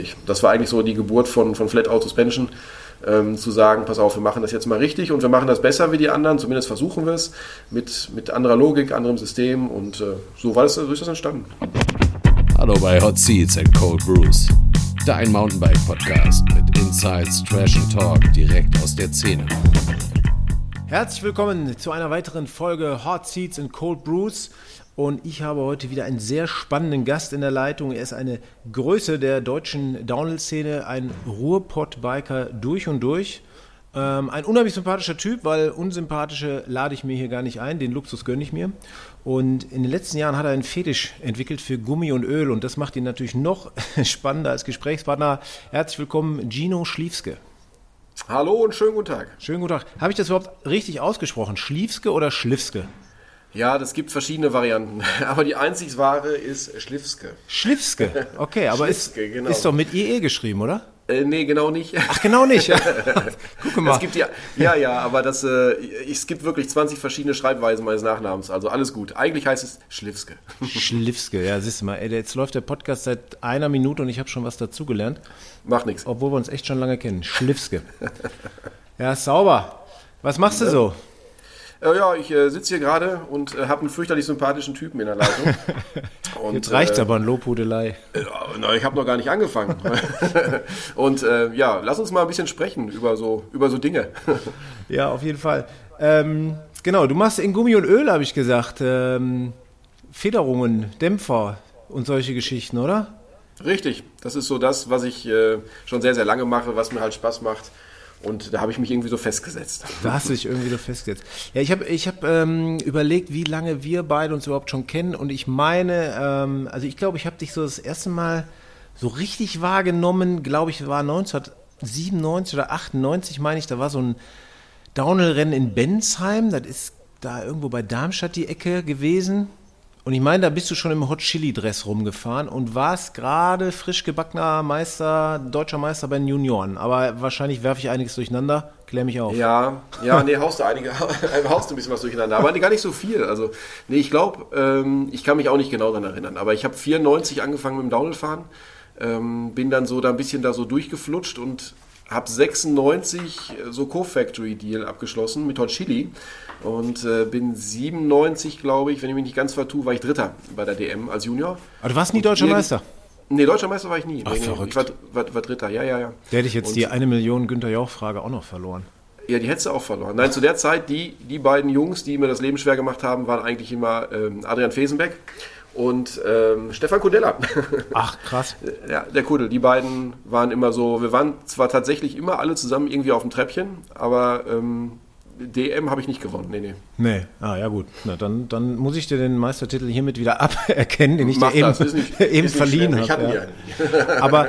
Das war eigentlich so die Geburt von Flat Out Suspension, zu sagen, pass auf, wir machen das jetzt mal richtig und wir machen das besser wie die anderen, zumindest versuchen wir es, mit anderer Logik, anderem System und so ist das entstanden. Hallo bei Hot Seats and Cold Brews, dein Mountainbike-Podcast mit Insights, Trash and Talk direkt aus der Szene. Herzlich willkommen zu einer weiteren Folge Hot Seats and Cold Brews. Und ich habe heute wieder einen sehr spannenden Gast in der Leitung. Er ist eine Größe der deutschen Downhill-Szene, ein Ruhrpott-Biker durch und durch. Ein unheimlich sympathischer Typ, weil unsympathische lade ich mir hier gar nicht ein, den Luxus gönne ich mir. Und in den letzten Jahren hat er einen Fetisch entwickelt für Gummi und Öl und das macht ihn natürlich noch spannender als Gesprächspartner. Herzlich willkommen, Gino Schliefske. Hallo und schönen guten Tag. Schönen guten Tag. Habe ich das überhaupt richtig ausgesprochen? Schliefske oder Schliffske? Ja, das gibt verschiedene Varianten, aber die einzig wahre ist Schliffske. Schliffske, okay, aber Schliffske, genau. Ist doch mit IE geschrieben, oder? Nee, genau nicht. Ach, genau nicht. Guck mal. Es gibt aber es gibt wirklich 20 verschiedene Schreibweisen meines Nachnamens, also alles gut. Eigentlich heißt es Schliffske. Schliffske, ja, siehst du mal, jetzt läuft der Podcast seit einer Minute und ich habe schon was dazugelernt. Macht nichts. Obwohl wir uns echt schon lange kennen. Schliffske. Ja, sauber. Was machst du so? Ja, ich sitze hier gerade und habe einen fürchterlich sympathischen Typen in der Leitung. Und, jetzt reicht's aber an Lobhudelei. Ich habe noch gar nicht angefangen. Und lass uns mal ein bisschen sprechen über so Dinge. Ja, auf jeden Fall. Genau, du machst in Gummi und Öl, habe ich gesagt. Federungen, Dämpfer und solche Geschichten, oder? Richtig, das ist so das, was ich schon sehr, sehr lange mache, was mir halt Spaß macht. Und da habe ich mich irgendwie so festgesetzt. Da hast du dich irgendwie so festgesetzt. Ja, ich hab überlegt, wie lange wir beide uns überhaupt schon kennen. Und ich meine, ich glaube, ich habe dich so das erste Mal so richtig wahrgenommen, glaube ich, war 1997 oder 98, meine ich. Da war so ein Downhill-Rennen in Bensheim. Das ist da irgendwo bei Darmstadt die Ecke gewesen. Und ich meine, da bist du schon im Hot Chili Dress rumgefahren und warst gerade frisch gebackener deutscher Meister bei den Junioren. Aber wahrscheinlich werfe ich einiges durcheinander. Klär mich auf. Ja, nee, haust du ein bisschen was durcheinander. Aber gar nicht so viel. Also, nee, ich glaube, ich kann mich auch nicht genau daran erinnern. Aber ich habe 94 angefangen mit dem Downhill-Fahren. Bin dann so da ein bisschen da so durchgeflutscht und habe 96 so Co-Factory-Deal abgeschlossen mit Hot Chili. Und bin 97, glaube ich, wenn ich mich nicht ganz vertue, war ich Dritter bei der DM als Junior. Aber du warst nie Deutscher Meister? Nee, Deutscher Meister war ich nie. Ach, nee, verrückt. Ich war Dritter, ja. Der hätte ich jetzt die 1 Million Günther Jauch-Frage auch noch verloren. Ja, die hättest du auch verloren. Nein, zu der Zeit, die beiden Jungs, die mir das Leben schwer gemacht haben, waren eigentlich immer Adrian Fesenbeck und Stefan Kudella. Ach, krass. Ja, der Kuddel. Die beiden waren immer so, wir waren zwar tatsächlich immer alle zusammen irgendwie auf dem Treppchen, aber DM habe ich nicht gewonnen, nee. Ja gut. Na, dann muss ich dir den Meistertitel hiermit wieder aberkennen, den ich Mach dir eben nicht verliehen habe. Ich hatte ja nicht. Aber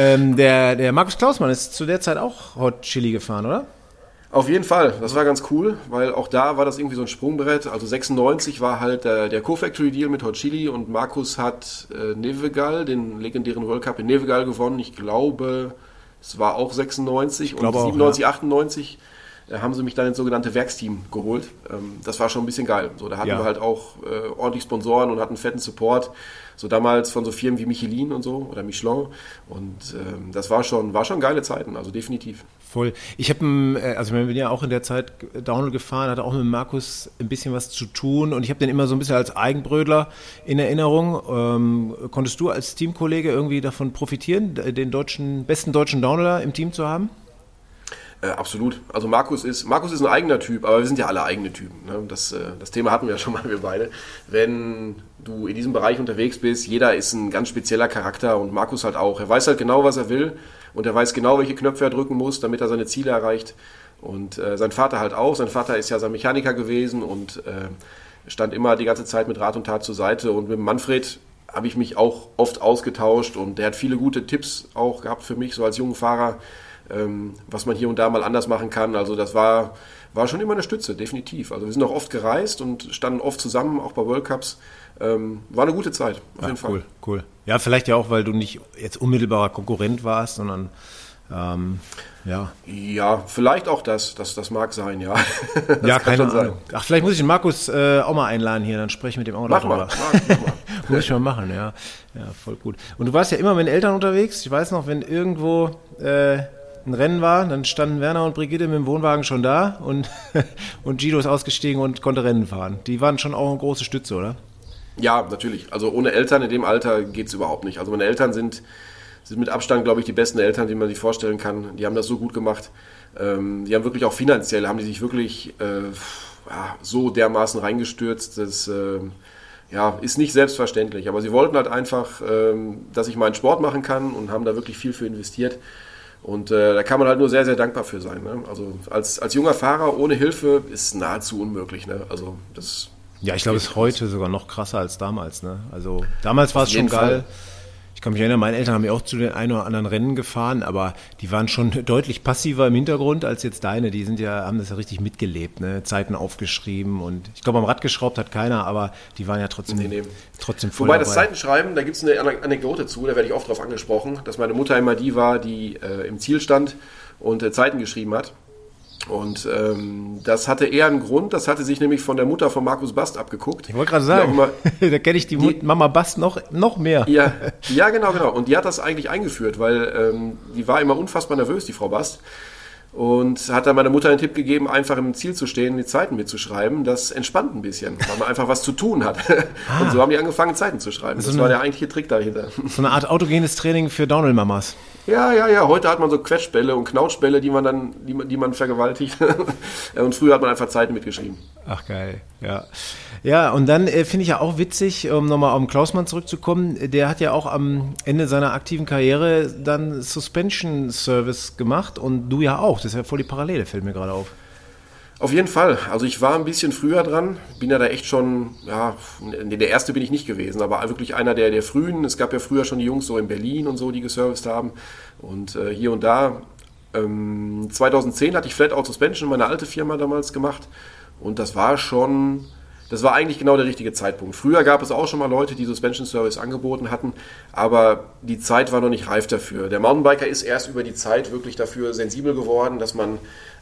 der Markus Klausmann ist zu der Zeit auch Hot Chili gefahren, oder? Auf jeden Fall, das war ganz cool, weil auch da war das irgendwie so ein Sprungbrett. Also 96 war halt der Co-Factory-Deal mit Hot Chili und Markus hat Nevegal, den legendären World Cup in Nevegal gewonnen. Ich glaube, es war auch 96 und 97, 98 haben sie mich dann ins sogenannte Werksteam geholt. Das war schon ein bisschen geil. So, da hatten wir halt auch ordentlich Sponsoren und hatten fetten Support. So damals von so Firmen wie Michelin und so oder Michelin. Und das war schon geile Zeiten, also definitiv. Voll. Ich bin ja auch in der Zeit Downhill gefahren, hatte auch mit Markus ein bisschen was zu tun und ich habe den immer so ein bisschen als Eigenbrödler in Erinnerung. Konntest du als Teamkollege irgendwie davon profitieren, den besten deutschen Downhiller im Team zu haben? Absolut. Also Markus ist ein eigener Typ, aber wir sind ja alle eigene Typen. Ne? Das Thema hatten wir ja schon mal, wir beide. Wenn du in diesem Bereich unterwegs bist, jeder ist ein ganz spezieller Charakter und Markus halt auch. Er weiß halt genau, was er will und er weiß genau, welche Knöpfe er drücken muss, damit er seine Ziele erreicht. Und sein Vater halt auch. Sein Vater ist ja sein Mechaniker gewesen und stand immer die ganze Zeit mit Rat und Tat zur Seite. Und mit Manfred habe ich mich auch oft ausgetauscht und der hat viele gute Tipps auch gehabt für mich, so als jungen Fahrer, was man hier und da mal anders machen kann. Also das war schon immer eine Stütze, definitiv. Also wir sind auch oft gereist und standen oft zusammen, auch bei World Cups. War eine gute Zeit, auf jeden Fall. Cool. Ja, vielleicht ja auch, weil du nicht jetzt unmittelbarer Konkurrent warst, sondern Ja. Ja, vielleicht auch das mag sein, ja. Das Ja, kann keine schon sein. Ahnung. Ach, vielleicht muss ich den Markus auch mal einladen hier, dann spreche ich mit dem auch noch Mach mal. Muss ich mal machen, ja. Ja, voll gut. Und du warst ja immer mit den Eltern unterwegs. Ich weiß noch, wenn irgendwo ein Rennen war, dann standen Werner und Brigitte mit dem Wohnwagen schon da und Guido ist ausgestiegen und konnte Rennen fahren. Die waren schon auch eine große Stütze, oder? Ja, natürlich. Also ohne Eltern in dem Alter geht's überhaupt nicht. Also meine Eltern sind mit Abstand, glaube ich, die besten Eltern, die man sich vorstellen kann. Die haben das so gut gemacht. Die haben wirklich auch finanziell, haben die sich wirklich so dermaßen reingestürzt. Das ist nicht selbstverständlich. Aber sie wollten halt einfach, dass ich meinen Sport machen kann und haben da wirklich viel für investiert. Und da kann man halt nur sehr, sehr dankbar für sein. Ne? Also als junger Fahrer ohne Hilfe ist nahezu unmöglich. Ne? Also das. Ja, ich glaube, es ist heute sogar noch krasser als damals. Ne? Also damals war es schon geil. Fall. Ich kann mich erinnern, meine Eltern haben mich auch zu den ein oder anderen Rennen gefahren, aber die waren schon deutlich passiver im Hintergrund als jetzt deine. Die haben das ja richtig mitgelebt, ne? Zeiten aufgeschrieben und ich glaube, am Rad geschraubt hat keiner, aber die waren ja trotzdem voll Wobei dabei. das Zeitenschreiben, da gibt es eine Anekdote zu, da werde ich oft drauf angesprochen, dass meine Mutter immer die war, die im Ziel stand und Zeiten geschrieben hat. Und das hatte eher einen Grund, das hatte sich nämlich von der Mutter von Markus Bast abgeguckt. Ich wollte gerade sagen, da kenne ich die Mama Bast noch mehr. Ja, genau. Und die hat das eigentlich eingeführt, weil die war immer unfassbar nervös, die Frau Bast. Und hat dann meiner Mutter einen Tipp gegeben, einfach im Ziel zu stehen, die Zeiten mitzuschreiben. Das entspannt ein bisschen, weil man einfach was zu tun hat. Und so haben die angefangen, Zeiten zu schreiben. Das war der eigentliche Trick dahinter. So eine Art autogenes Training für Downhill-Mamas. Ja. Heute hat man so Quetschbälle und Knautschbälle, die man vergewaltigt. Und früher hat man einfach Zeiten mitgeschrieben. Ach geil, ja. Ja, und dann finde ich ja auch witzig, um nochmal auf den Klausmann zurückzukommen, der hat ja auch am Ende seiner aktiven Karriere dann Suspension Service gemacht und du ja auch. Das ist ja voll die Parallele, fällt mir gerade auf. Auf jeden Fall. Also ich war ein bisschen früher dran, bin ja da echt schon, der Erste bin ich nicht gewesen, aber wirklich einer der Frühen. Es gab ja früher schon die Jungs so in Berlin und so, die geserviced haben. Und hier und da, 2010 hatte ich Flat Out Suspension, meine alte Firma damals gemacht. Und das war eigentlich genau der richtige Zeitpunkt. Früher gab es auch schon mal Leute, die Suspension Service angeboten hatten, aber die Zeit war noch nicht reif dafür. Der Mountainbiker ist erst über die Zeit wirklich dafür sensibel geworden, dass man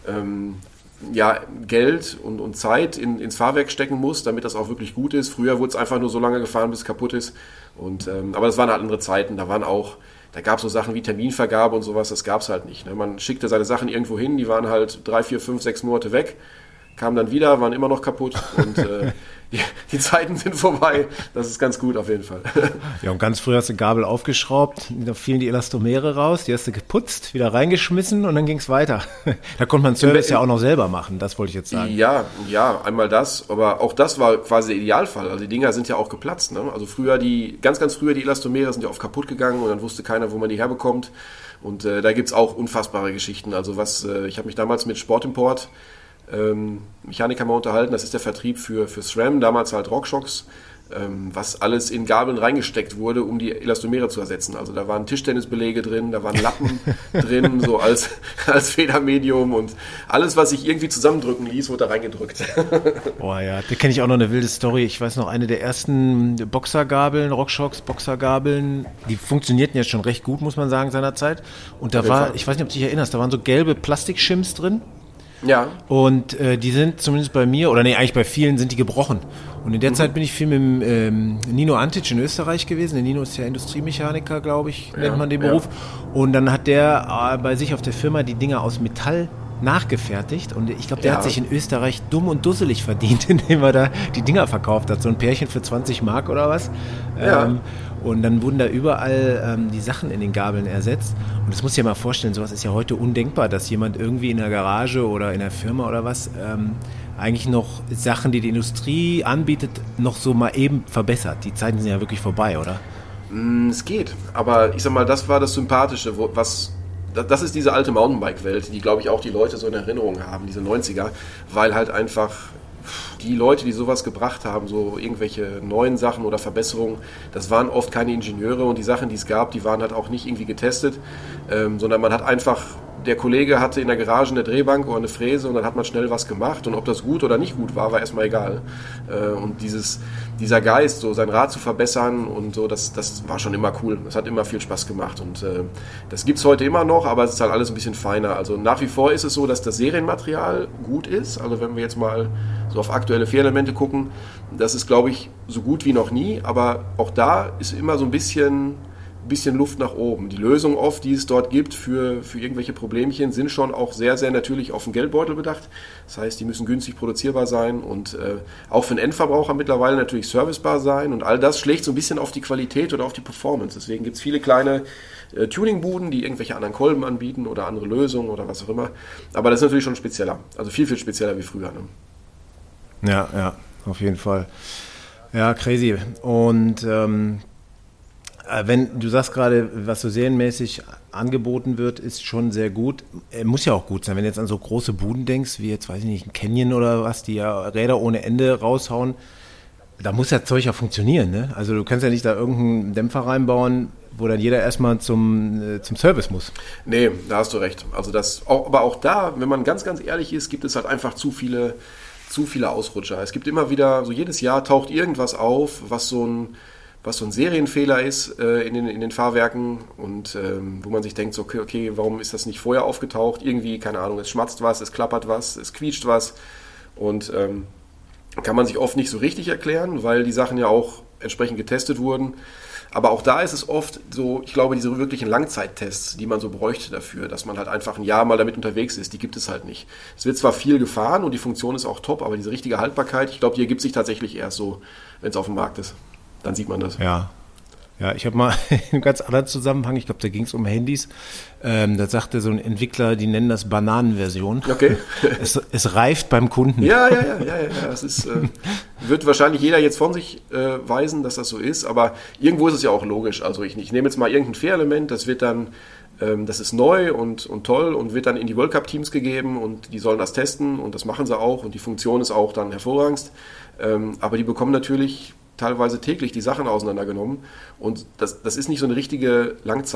Geld und Zeit ins Fahrwerk stecken muss, damit das auch wirklich gut ist. Früher wurde es einfach nur so lange gefahren, bis es kaputt ist. Aber das waren halt andere Zeiten. Da gab es so Sachen wie Terminvergabe und sowas, das gab es halt nicht. Ne? Man schickte seine Sachen irgendwo hin, die waren halt 3, 4, 5, 6 Monate weg, kamen dann wieder, waren immer noch kaputt und die Zeiten sind vorbei. Das ist ganz gut auf jeden Fall. Ja, und ganz früh hast du Gabel aufgeschraubt, da fielen die Elastomere raus, die hast du geputzt, wieder reingeschmissen und dann ging es weiter. Da konnte man Service ja auch noch selber machen, das wollte ich jetzt sagen. Ja, einmal das, aber auch das war quasi der Idealfall. Also die Dinger sind ja auch geplatzt. Ne? Also früher ganz früher die Elastomere sind ja oft kaputt gegangen und dann wusste keiner, wo man die herbekommt. Und da gibt's auch unfassbare Geschichten. Also ich habe mich damals mit Sportimport Mechaniker mal unterhalten, das ist der Vertrieb für SRAM, damals halt RockShox, was alles in Gabeln reingesteckt wurde, um die Elastomere zu ersetzen. Also da waren Tischtennisbeläge drin, da waren Lappen drin, so als Federmedium und alles, was sich irgendwie zusammendrücken ließ, wurde da reingedrückt. Boah ja, da kenne ich auch noch eine wilde Story. Ich weiß noch, eine der ersten Boxergabeln, RockShox Boxergabeln, die funktionierten ja schon recht gut, muss man sagen, seinerzeit. Und da war, ich weiß nicht, ob du dich erinnerst, da waren so gelbe Plastikschims drin. Ja. Und die sind zumindest bei mir, oder nee, eigentlich bei vielen sind die gebrochen. Und in der Zeit bin ich viel mit dem Nino Antic in Österreich gewesen. Der Nino ist ja Industriemechaniker, glaube ich, nennt man den Beruf. Und dann hat der bei sich auf der Firma die Dinger aus Metall nachgefertigt. Und ich glaube, der hat sich in Österreich dumm und dusselig verdient, indem er da die Dinger verkauft hat. So ein Pärchen für 20 Mark oder was. Ja. Und dann wurden da überall die Sachen in den Gabeln ersetzt. Und das musst du dir mal vorstellen, sowas ist ja heute undenkbar, dass jemand irgendwie in der Garage oder in der Firma oder was eigentlich noch Sachen, die Industrie anbietet, noch so mal eben verbessert. Die Zeiten sind ja wirklich vorbei, oder? Es geht. Aber ich sag mal, das war das Sympathische, das ist diese alte Mountainbike-Welt, die, glaube ich, auch die Leute so in Erinnerung haben, diese 90er, weil halt einfach die Leute, die sowas gebracht haben, so irgendwelche neuen Sachen oder Verbesserungen, das waren oft keine Ingenieure und die Sachen, die es gab, die waren halt auch nicht irgendwie getestet, sondern man hat einfach der Kollege hatte in der Garage eine Drehbank oder eine Fräse und dann hat man schnell was gemacht und ob das gut oder nicht gut war erstmal egal. Und dieser Geist, so sein Rad zu verbessern und so, das war schon immer cool. Das hat immer viel Spaß gemacht und das gibt es heute immer noch, aber es ist halt alles ein bisschen feiner. Also nach wie vor ist es so, dass das Serienmaterial gut ist. Also wenn wir jetzt mal so auf aktuelle Fährelemente gucken, das ist, glaube ich, so gut wie noch nie, aber auch da ist immer so ein bisschen Luft nach oben. Die Lösungen oft, die es dort gibt für irgendwelche Problemchen, sind schon auch sehr, sehr natürlich auf den Geldbeutel bedacht. Das heißt, die müssen günstig produzierbar sein und auch für den Endverbraucher mittlerweile natürlich servicebar sein und all das schlägt so ein bisschen auf die Qualität oder auf die Performance. Deswegen gibt es viele kleine Tuningbuden, die irgendwelche anderen Kolben anbieten oder andere Lösungen oder was auch immer. Aber das ist natürlich schon spezieller. Also viel, viel spezieller wie früher. Ne? Ja, auf jeden Fall. Ja, crazy. Und wenn du sagst gerade, was so serienmäßig angeboten wird, ist schon sehr gut. Muss ja auch gut sein. Wenn du jetzt an so große Buden denkst, wie jetzt, weiß ich nicht, ein Canyon oder was, die ja Räder ohne Ende raushauen, da muss das Zeug ja funktionieren. Ne? Also du kannst ja nicht da irgendeinen Dämpfer reinbauen, wo dann jeder erstmal zum Service muss. Nee, da hast du recht. Also aber auch da, wenn man ganz, ganz ehrlich ist, gibt es halt einfach zu viele Ausrutscher. Es gibt immer wieder, so jedes Jahr taucht irgendwas auf, was so ein Serienfehler ist in den Fahrwerken und wo man sich denkt, so, okay, warum ist das nicht vorher aufgetaucht? Irgendwie, keine Ahnung, es schmatzt was, es klappert was, es quietscht was und kann man sich oft nicht so richtig erklären, weil die Sachen ja auch entsprechend getestet wurden. Aber auch da ist es oft so, ich glaube, diese wirklichen Langzeittests, die man so bräuchte dafür, dass man halt einfach ein Jahr mal damit unterwegs ist, die gibt es halt nicht. Es wird zwar viel gefahren und die Funktion ist auch top, aber diese richtige Haltbarkeit, ich glaube, die ergibt sich tatsächlich erst so, wenn es auf dem Markt ist. Dann sieht man das. Ja, ich habe mal in einem ganz anderen Zusammenhang, ich glaube, da ging es um Handys, da sagte so ein Entwickler, die nennen das Bananenversion. Okay. Es reift beim Kunden. Ja. Das ist, wird wahrscheinlich jeder jetzt von sich weisen, dass das so ist, aber irgendwo ist es ja auch logisch. Also ich nehme jetzt mal irgendein Fährelement, das wird dann, das ist neu und toll und wird dann in die World Cup Teams gegeben und die sollen das testen und das machen sie auch und die Funktion ist auch dann hervorragend. Aber die bekommen natürlich teilweise täglich die Sachen auseinandergenommen und das ist nicht so eine richtige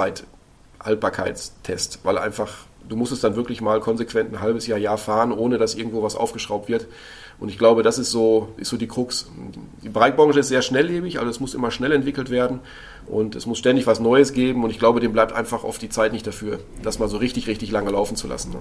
Langzeithaltbarkeitstest, weil einfach, du musst es dann wirklich mal konsequent ein halbes Jahr fahren, ohne dass irgendwo was aufgeschraubt wird und ich glaube, das ist so die Krux. Die Bikebranche ist sehr schnelllebig, also es muss immer schnell entwickelt werden und es muss ständig was Neues geben und ich glaube, dem bleibt einfach oft die Zeit nicht dafür, das mal so richtig, richtig lange laufen zu lassen. Ne?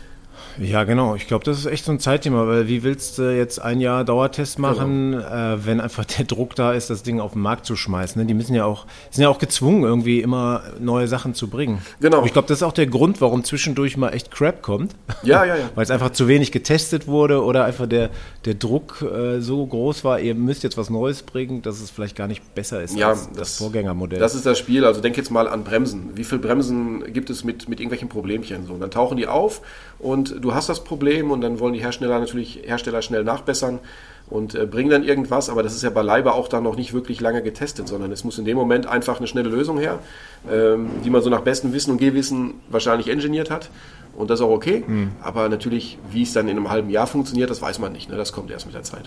Ja, genau. Ich glaube, das ist echt so ein Zeitthema, weil wie willst du jetzt ein Jahr Dauertest machen, wenn einfach der Druck da ist, das Ding auf den Markt zu schmeißen? Ne? Die sind ja auch gezwungen, irgendwie immer neue Sachen zu bringen. Genau. Und ich glaube, das ist auch der Grund, warum zwischendurch mal echt Crap kommt. Ja. Weil es einfach zu wenig getestet wurde oder einfach der Druck so groß war, ihr müsst jetzt was Neues bringen, dass es vielleicht gar nicht besser ist als das Vorgängermodell. Das ist das Spiel. Also denk jetzt mal an Bremsen. Wie viele Bremsen gibt es mit irgendwelchen Problemchen? So, und dann tauchen die auf und du hast das Problem und dann wollen die Hersteller schnell nachbessern und bringen dann irgendwas, aber das ist ja beileibe auch dann noch nicht wirklich lange getestet, sondern es muss in dem Moment einfach eine schnelle Lösung her, die man so nach bestem Wissen und Gehwissen wahrscheinlich engineert hat und das ist auch okay, aber natürlich, wie es dann in einem halben Jahr funktioniert, das weiß man nicht, ne? Das kommt erst mit der Zeit.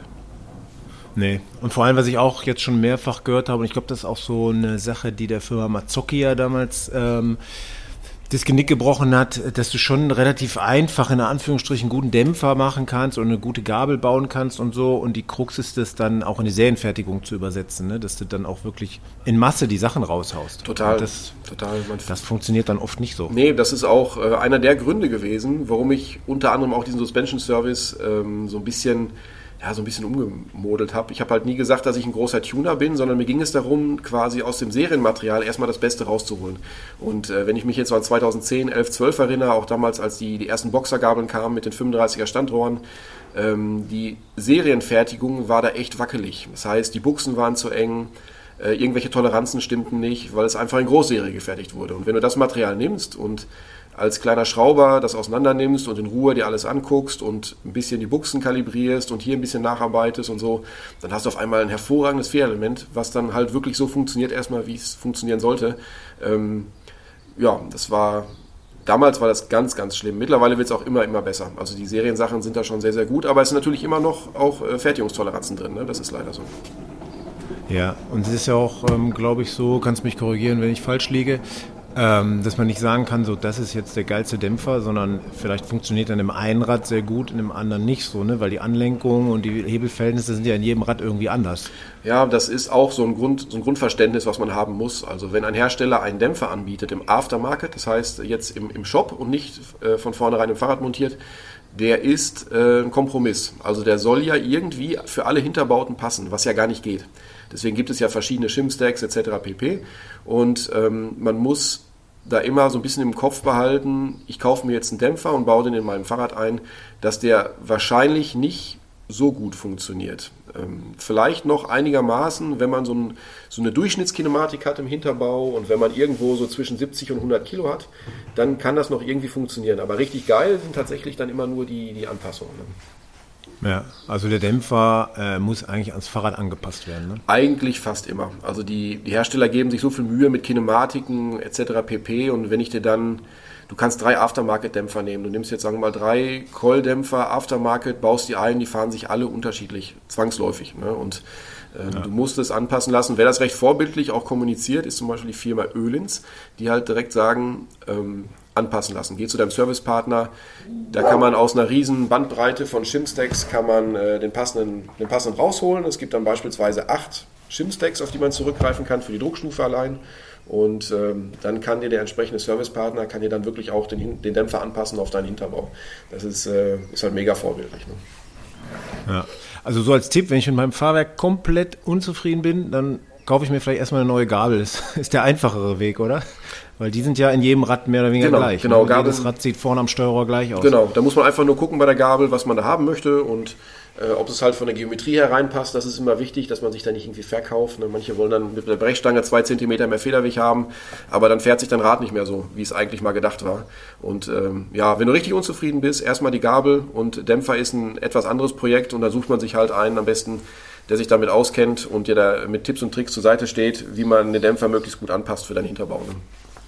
Nee, und vor allem, was ich auch jetzt schon mehrfach gehört habe, und ich glaube, das ist auch so eine Sache, die der Firma Mazzocchi ja damals das Genick gebrochen hat, dass du schon relativ einfach in Anführungsstrichen guten Dämpfer machen kannst und eine gute Gabel bauen kannst und so und die Krux ist das dann auch in die Serienfertigung zu übersetzen, ne? Dass du dann auch wirklich in Masse die Sachen raushaust. Total. Das funktioniert dann oft nicht so. Nee, das ist auch einer der Gründe gewesen, warum ich unter anderem auch diesen Suspension Service so ein bisschen umgemodelt habe. Ich habe halt nie gesagt, dass ich ein großer Tuner bin, sondern mir ging es darum, quasi aus dem Serienmaterial erstmal das Beste rauszuholen. Und wenn ich mich jetzt an 2010, 11, 12 erinnere, auch damals, als die ersten Boxergabeln kamen mit den 35er Standrohren, die Serienfertigung war da echt wackelig. Das heißt, die Buchsen waren zu eng, irgendwelche Toleranzen stimmten nicht, weil es einfach in Großserie gefertigt wurde. Und wenn du das Material nimmst und als kleiner Schrauber das auseinander nimmst und in Ruhe dir alles anguckst und ein bisschen die Buchsen kalibrierst und hier ein bisschen nacharbeitest und so, dann hast du auf einmal ein hervorragendes Fährelement, was dann halt wirklich so funktioniert erstmal, wie es funktionieren sollte. Damals war das ganz, ganz schlimm. Mittlerweile wird es auch immer besser. Also die Seriensachen sind da schon sehr, sehr gut, aber es sind natürlich immer noch auch Fertigungstoleranzen drin, ne? Das ist leider so. Ja, und es ist ja auch, glaube ich, so, kannst mich korrigieren, wenn ich falsch liege, Dass man nicht sagen kann, so das ist jetzt der geilste Dämpfer, sondern vielleicht funktioniert dann im einen Rad sehr gut, in dem anderen nicht so, ne? Weil die Anlenkung und die Hebelverhältnisse sind ja in jedem Rad irgendwie anders. Ja, das ist auch so ein Grundverständnis, was man haben muss. Also wenn ein Hersteller einen Dämpfer anbietet im Aftermarket, das heißt jetzt im Shop und nicht von vornherein im Fahrrad montiert, der ist ein Kompromiss. Also der soll ja irgendwie für alle Hinterbauten passen, was ja gar nicht geht. Deswegen gibt es ja verschiedene Shim-Stacks etc. pp. Und man muss da immer so ein bisschen im Kopf behalten, ich kaufe mir jetzt einen Dämpfer und baue den in meinem Fahrrad ein, dass der wahrscheinlich nicht so gut funktioniert. Vielleicht noch einigermaßen, wenn man so eine Durchschnittskinematik hat im Hinterbau und wenn man irgendwo so zwischen 70 und 100 Kilo hat, dann kann das noch irgendwie funktionieren. Aber richtig geil sind tatsächlich dann immer nur die Anpassungen. Ne? Ja, also der Dämpfer muss eigentlich ans Fahrrad angepasst werden, ne? Eigentlich fast immer. Also die Hersteller geben sich so viel Mühe mit Kinematiken etc. pp. Und wenn ich dir dann, du kannst 3 Aftermarket-Dämpfer nehmen. Du nimmst jetzt, sagen wir mal, 3 Coil-Dämpfer Aftermarket, baust die ein, die fahren sich alle unterschiedlich, zwangsläufig. Ne? Und du musst es anpassen lassen. Wer das recht vorbildlich auch kommuniziert, ist zum Beispiel die Firma Öhlins, die halt direkt sagen, anpassen lassen. Geh zu deinem Servicepartner, da kann man aus einer riesen Bandbreite von Shim-Stacks kann man den passenden rausholen. Es gibt dann beispielsweise 8 Shim-Stacks, auf die man zurückgreifen kann für die Druckstufe allein. Und dann kann dir der entsprechende Servicepartner kann dir dann wirklich auch den Dämpfer anpassen auf deinen Hinterbau. Das ist halt mega vorbildlich. Ne? Ja. Also so als Tipp, wenn ich mit meinem Fahrwerk komplett unzufrieden bin, dann kaufe ich mir vielleicht erstmal eine neue Gabel. Das ist der einfachere Weg, oder? Weil die sind ja in jedem Rad mehr oder weniger gleich. Genau, ne? Jedes Rad sieht vorne am Steuerrohr gleich aus. Genau, da muss man einfach nur gucken bei der Gabel, was man da haben möchte und ob es halt von der Geometrie her reinpasst. Das ist immer wichtig, dass man sich da nicht irgendwie verkauft. Ne? Manche wollen dann mit der Brechstange 2 cm mehr Federweg haben, aber dann fährt sich dein Rad nicht mehr so, wie es eigentlich mal gedacht war. Und wenn du richtig unzufrieden bist, erstmal die Gabel und Dämpfer ist ein etwas anderes Projekt und da sucht man sich halt einen am besten, der sich damit auskennt und dir da mit Tipps und Tricks zur Seite steht, wie man den Dämpfer möglichst gut anpasst für deinen Hinterbau. Ne?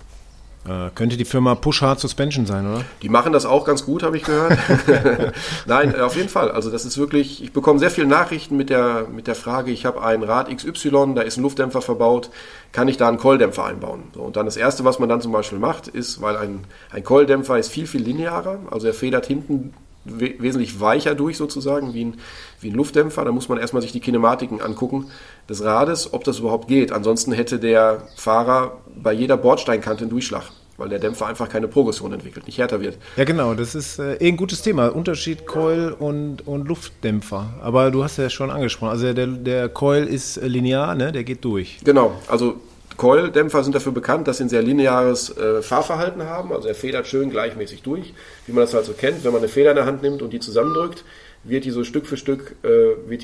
Könnte die Firma Push Hard Suspension sein, oder? Die machen das auch ganz gut, habe ich gehört. Nein, auf jeden Fall. Also das ist wirklich, ich bekomme sehr viele Nachrichten mit der Frage, ich habe ein Rad XY, da ist ein Luftdämpfer verbaut, kann ich da einen Coildämpfer einbauen? So, und dann das Erste, was man dann zum Beispiel macht, ist, weil ein Coildämpfer ist viel, viel linearer, also er federt hinten wesentlich weicher durch sozusagen, wie ein Luftdämpfer. Da muss man erstmal sich die Kinematiken angucken des Rades, ob das überhaupt geht. Ansonsten hätte der Fahrer bei jeder Bordsteinkante einen Durchschlag, weil der Dämpfer einfach keine Progression entwickelt, nicht härter wird. Ja genau, das ist ein gutes Thema. Unterschied Coil und Luftdämpfer. Aber du hast ja schon angesprochen, also der Coil ist linear, ne? Der geht durch. Genau, also Coil-Dämpfer sind dafür bekannt, dass sie ein sehr lineares Fahrverhalten haben. Also er federt schön gleichmäßig durch, wie man das halt so kennt. Wenn man eine Feder in der Hand nimmt und die zusammendrückt, wird die so Stück für Stück wird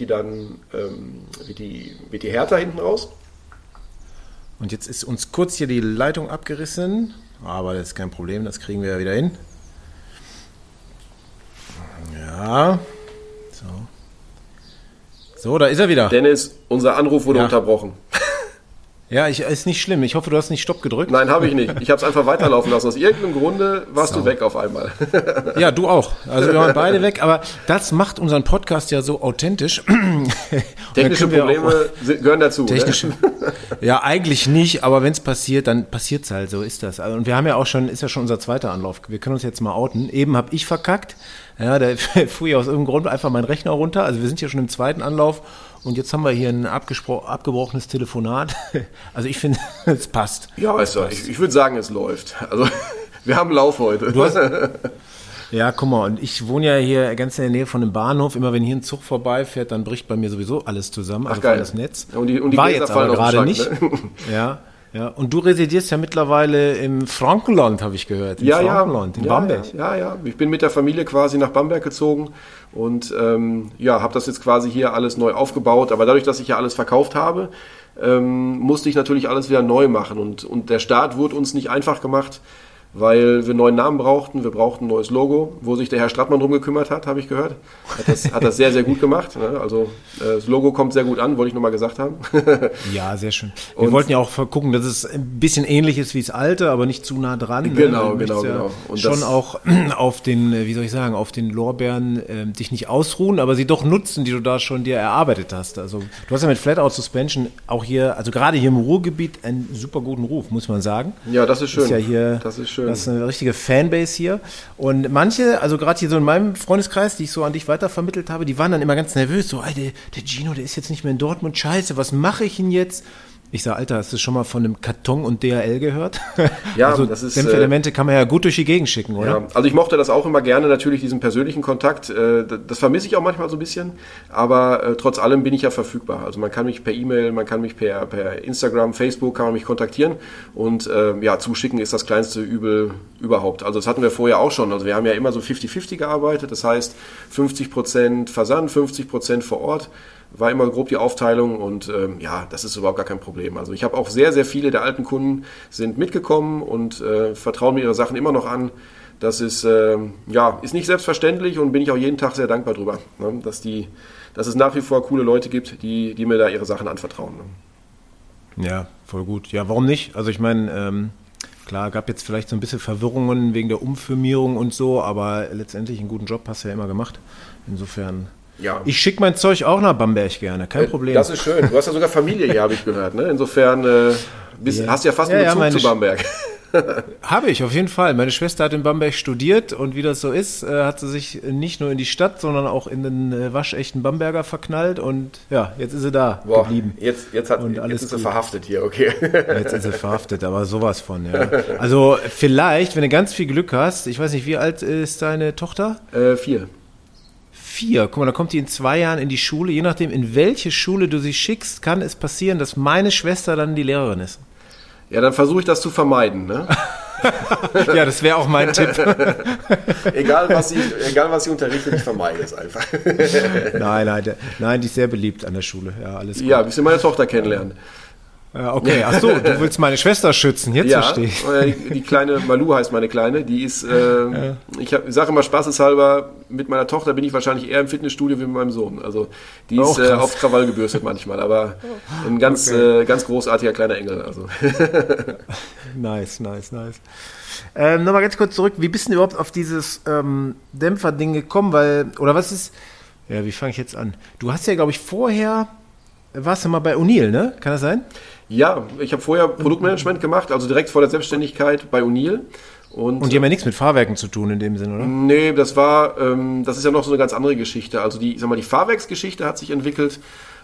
die härter hinten raus. Und jetzt ist uns kurz hier die Leitung abgerissen, aber das ist kein Problem, das kriegen wir ja wieder hin. Ja, so, da ist er wieder. Dennis, unser Anruf wurde unterbrochen. Ja, ist nicht schlimm. Ich hoffe, du hast nicht Stopp gedrückt. Nein, habe ich nicht. Ich habe es einfach weiterlaufen lassen. Aus irgendeinem Grunde warst du weg auf einmal. Ja, du auch. Also wir waren beide weg. Aber das macht unseren Podcast ja so authentisch. Technische Probleme gehören dazu. Ne? Ja, eigentlich nicht. Aber wenn es passiert, dann passiert es halt. So ist das. Und wir haben ja auch schon, ist ja schon unser zweiter Anlauf. Wir können uns jetzt mal outen. Eben habe ich verkackt. Ja, da fuhr ich aus irgendeinem Grund einfach mein Rechner runter. Also wir sind ja schon im zweiten Anlauf. Und jetzt haben wir hier ein abgebrochenes Telefonat. Also ich finde, es passt. Ja, ich würde sagen, es läuft. Also wir haben Lauf heute. Ja, guck mal, und ich wohne ja hier ganz in der Nähe von einem Bahnhof. Immer wenn hier ein Zug vorbeifährt, dann bricht bei mir sowieso alles zusammen. Also geil. Das Netz. Und die war Gläser jetzt aber gerade nicht. Ne? Ja. Und du residierst ja mittlerweile im Frankenland, habe ich gehört. In Bamberg. Ja. Ich bin mit der Familie quasi nach Bamberg gezogen und habe das jetzt quasi hier alles neu aufgebaut. Aber dadurch, dass ich ja alles verkauft habe, musste ich natürlich alles wieder neu machen. Und der Start wurde uns nicht einfach gemacht, weil wir einen neuen Namen brauchten. Wir brauchten ein neues Logo, wo sich der Herr Strattmann drum gekümmert hat, habe ich gehört. Hat das sehr, sehr gut gemacht. Ne? Also das Logo kommt sehr gut an, wollte ich nur mal gesagt haben. Ja, sehr schön. Wir wollten ja auch gucken, dass es ein bisschen ähnlich ist wie das alte, aber nicht zu nah dran. Genau. Und schon auch auf den, wie soll ich sagen, auf den Lorbeeren dich nicht ausruhen, aber sie doch nutzen, die du da schon dir erarbeitet hast. Also du hast ja mit Flat Out Suspension auch hier, also gerade hier im Ruhrgebiet, einen super guten Ruf, muss man sagen. Ja, das ist schön. Das ist eine richtige Fanbase hier. Und manche, also gerade hier so in meinem Freundeskreis, die ich so an dich weitervermittelt habe, die waren dann immer ganz nervös. So, der Gino, der ist jetzt nicht mehr in Dortmund. Scheiße, was mache ich denn jetzt? Ich sage, Alter, hast du schon mal von einem Karton und DHL gehört? Ja, also das ist... Dämpfelemente kann man ja gut durch die Gegend schicken, oder? Ja, also ich mochte das auch immer gerne, natürlich diesen persönlichen Kontakt. Das vermisse ich auch manchmal so ein bisschen, aber trotz allem bin ich ja verfügbar. Also man kann mich per E-Mail, man kann mich per Instagram, Facebook, kann man mich kontaktieren und zuschicken ist das kleinste Übel überhaupt. Also das hatten wir vorher auch schon. Also wir haben ja immer so 50-50 gearbeitet, das heißt 50% Versand, 50% vor Ort. War immer grob die Aufteilung und das ist überhaupt gar kein Problem. Also ich habe auch sehr, sehr viele der alten Kunden sind mitgekommen und vertrauen mir ihre Sachen immer noch an. Das ist, ist nicht selbstverständlich und bin ich auch jeden Tag sehr dankbar drüber, ne? Dass es nach wie vor coole Leute gibt, die mir da ihre Sachen anvertrauen. Ne? Ja, voll gut. Ja, warum nicht? Also ich meine, klar, gab jetzt vielleicht so ein bisschen Verwirrungen wegen der Umfirmierung und so, aber letztendlich einen guten Job hast du ja immer gemacht. Insofern... Ja. Ich schicke mein Zeug auch nach Bamberg gerne, kein Problem. Das ist schön. Du hast ja sogar Familie hier, habe ich gehört. Ne? Insofern hast du ja fast einen Bezug zu Bamberg. Habe ich, auf jeden Fall. Meine Schwester hat in Bamberg studiert und wie das so ist, hat sie sich nicht nur in die Stadt, sondern auch in den waschechten Bamberger verknallt und ja, jetzt ist sie da geblieben. Jetzt ist sie verhaftet hier, okay. Jetzt ist sie verhaftet, aber sowas von, ja. Also vielleicht, wenn du ganz viel Glück hast, ich weiß nicht, wie alt ist deine Tochter? 4. 4. Guck mal, da kommt die in 2 Jahren in die Schule. Je nachdem, in welche Schule du sie schickst, kann es passieren, dass meine Schwester dann die Lehrerin ist. Ja, dann versuche ich das zu vermeiden, ne? Ja, das wäre auch mein Tipp. egal was sie unterrichtet, ich vermeide es einfach. Nein, die ist sehr beliebt an der Schule. Ja, alles gut. Ja, ein bisschen meine Tochter kennenlernen. Okay, ach so, du willst meine Schwester schützen, jetzt verstehe ich. Die kleine, Malu heißt meine Kleine, die ist, ich sage immer spaßeshalber, mit meiner Tochter bin ich wahrscheinlich eher im Fitnessstudio wie mit meinem Sohn. Also die ist auf Krawall gebürstet manchmal, aber ein ganz großartiger kleiner Engel. Also. Nice. Nochmal ganz kurz zurück, wie bist du überhaupt auf dieses Dämpfer-Ding gekommen? Wie fange ich jetzt an? Du hast ja, glaube ich, vorher... Warst du mal bei O'Neill, ne? Kann das sein? Ja, ich habe vorher Produktmanagement gemacht, also direkt vor der Selbstständigkeit bei O'Neill. Und die haben ja nichts mit Fahrwerken zu tun in dem Sinne, oder? Nee, das ist ja noch so eine ganz andere Geschichte. Also die Fahrwerksgeschichte hat sich entwickelt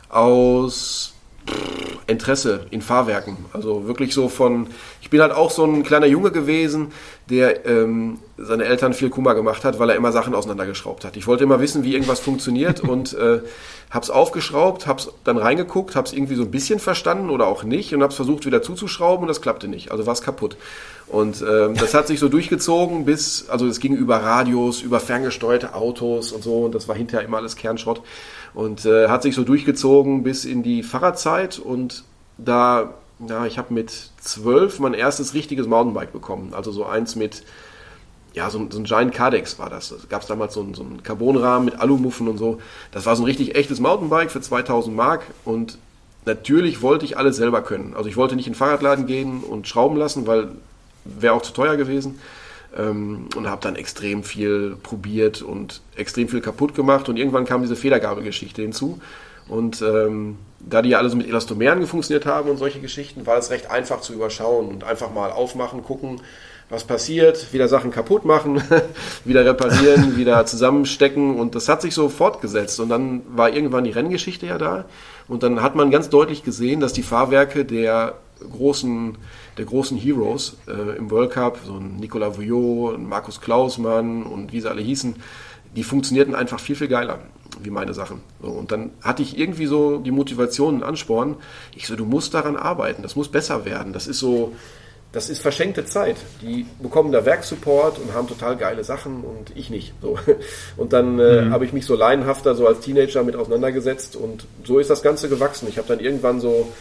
aus Interesse in Fahrwerken. Also wirklich so ich bin halt auch so ein kleiner Junge gewesen, der seine Eltern viel Kummer gemacht hat, weil er immer Sachen auseinandergeschraubt hat. Ich wollte immer wissen, wie irgendwas funktioniert und hab's aufgeschraubt, hab's dann reingeguckt, hab's irgendwie so ein bisschen verstanden oder auch nicht und hab's versucht wieder zuzuschrauben und das klappte nicht. Also war's kaputt. Und das hat sich so durchgezogen es ging über Radios, über ferngesteuerte Autos und so und das war hinterher immer alles Kernschrott und hat sich so durchgezogen bis in die Fahrradzeit und ich habe mit 12 mein erstes richtiges Mountainbike bekommen. Also so eins mit, so ein Giant Cardex war das. Da gab es damals so einen Carbonrahmen mit Alumuffen und so. Das war so ein richtig echtes Mountainbike für 2000 Mark und natürlich wollte ich alles selber können. Also ich wollte nicht in den Fahrradladen gehen und schrauben lassen, weil wäre auch zu teuer gewesen. Und habe dann extrem viel probiert und extrem viel kaputt gemacht und irgendwann kam diese Federgabelgeschichte hinzu. Und da die ja alle so mit Elastomeren funktioniert haben und solche Geschichten, war es recht einfach zu überschauen und einfach mal aufmachen, gucken, was passiert, wieder Sachen kaputt machen, wieder reparieren, wieder zusammenstecken und das hat sich so fortgesetzt und dann war irgendwann die Renngeschichte ja da und dann hat man ganz deutlich gesehen, dass die Fahrwerke der großen Heroes im World Cup, so ein Nicolas Vouillot, ein Markus Klausmann und wie sie alle hießen, die funktionierten einfach viel, viel geiler wie meine Sachen. So, und dann hatte ich irgendwie so die Motivation, einen Ansporn. Du musst daran arbeiten, das muss besser werden. Das ist verschenkte Zeit. Die bekommen da Werksupport und haben total geile Sachen und ich nicht. So. Und dann habe ich mich so laienhafter so als Teenager mit auseinandergesetzt und so ist das Ganze gewachsen. Ich habe dann irgendwann so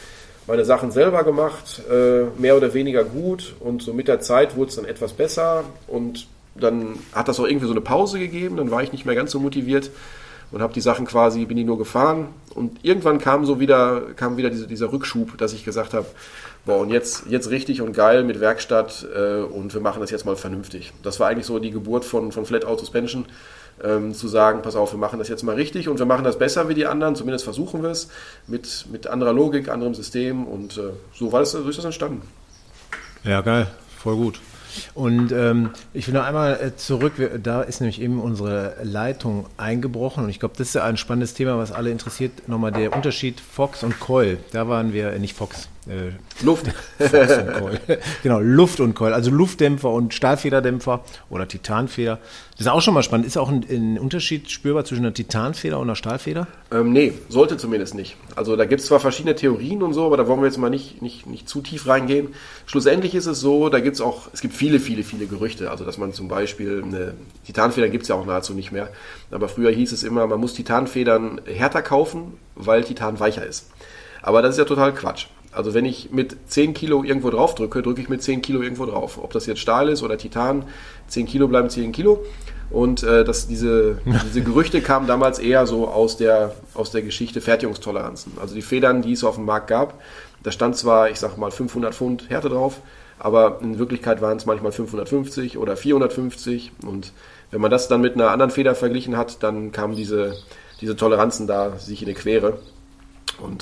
meine Sachen selber gemacht, mehr oder weniger gut, und so mit der Zeit wurde es dann etwas besser, und dann hat das auch irgendwie so eine Pause gegeben, dann war ich nicht mehr ganz so motiviert und habe die Sachen quasi, bin die nur gefahren, und irgendwann kam wieder dieser Rückschub, dass ich gesagt habe, boah, und jetzt richtig und geil mit Werkstatt, und wir machen das jetzt mal vernünftig. Das war eigentlich so die Geburt von Flat Out Suspension, zu sagen, pass auf, wir machen das jetzt mal richtig und wir machen das besser wie die anderen, zumindest versuchen wir es, mit anderer Logik, anderem System, und so ist das entstanden. Ja, geil, voll gut. Und ich will noch einmal zurück, da ist nämlich eben unsere Leitung eingebrochen, und ich glaube, das ist ein spannendes Thema, was alle interessiert. Nochmal der Unterschied Fox und Coil. Da waren wir, nicht Fox. Luft. Fox und Coil. Genau, Luft und Coil, also Luftdämpfer und Stahlfederdämpfer oder Titanfeder. Das ist auch schon mal spannend. Ist auch ein Unterschied spürbar zwischen einer Titanfeder und einer Stahlfeder? Nee, sollte zumindest nicht. Also da gibt es zwar verschiedene Theorien und so, aber da wollen wir jetzt mal nicht zu tief reingehen. Schlussendlich ist es so, es gibt viele Gerüchte. Also dass man zum Beispiel, Titanfedern gibt es ja auch nahezu nicht mehr, aber früher hieß es immer, man muss Titanfedern härter kaufen, weil Titan weicher ist. Aber das ist ja total Quatsch. Also wenn ich mit 10 Kilo irgendwo drauf drücke ich mit 10 Kilo irgendwo drauf. Ob das jetzt Stahl ist oder Titan, 10 Kilo bleiben 10 Kilo. Und diese Gerüchte kamen damals eher so aus der Geschichte Fertigungstoleranzen. Also die Federn, die es auf dem Markt gab, da stand zwar, ich sag mal, 500 Pfund Härte drauf, aber in Wirklichkeit waren es manchmal 550 oder 450. Und wenn man das dann mit einer anderen Feder verglichen hat, dann kamen diese Toleranzen da sich in die Quere. Und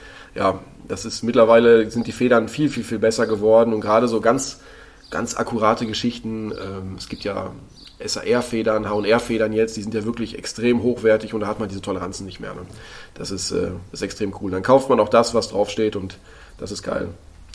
das ist mittlerweile, sind die Federn viel besser geworden, und gerade so ganz akkurate Geschichten. Es gibt ja SAR-Federn, H&R-Federn jetzt, die sind ja wirklich extrem hochwertig, und da hat man diese Toleranzen nicht mehr. Ne? Das ist extrem cool. Dann kauft man auch das, was draufsteht, und das ist geil.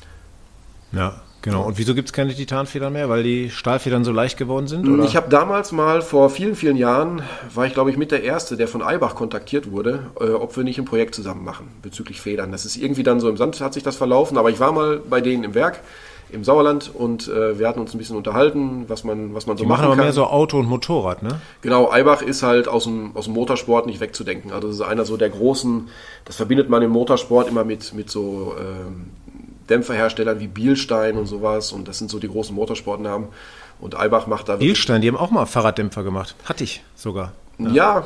Ja, genau. Und wieso gibt es keine Titanfedern mehr? Weil die Stahlfedern so leicht geworden sind? Oder? Ich habe damals mal, vor vielen Jahren, war ich glaube ich mit der Erste, der von Eibach kontaktiert wurde, ob wir nicht ein Projekt zusammen machen bezüglich Federn. Das ist irgendwie dann so im Sand, hat sich das verlaufen, aber ich war mal bei denen im Werk, im Sauerland, und wir hatten uns ein bisschen unterhalten, was man so machen kann. Die machen aber mehr so Auto und Motorrad, ne? Genau, Eibach ist halt aus dem Motorsport nicht wegzudenken. Also das ist einer so der großen, das verbindet man im Motorsport immer mit so Dämpferherstellern wie Bilstein und sowas, und das sind so die großen Motorsportnamen, und Eibach macht da... Bilstein, die haben auch mal Fahrraddämpfer gemacht. Hatte ich sogar. Ja,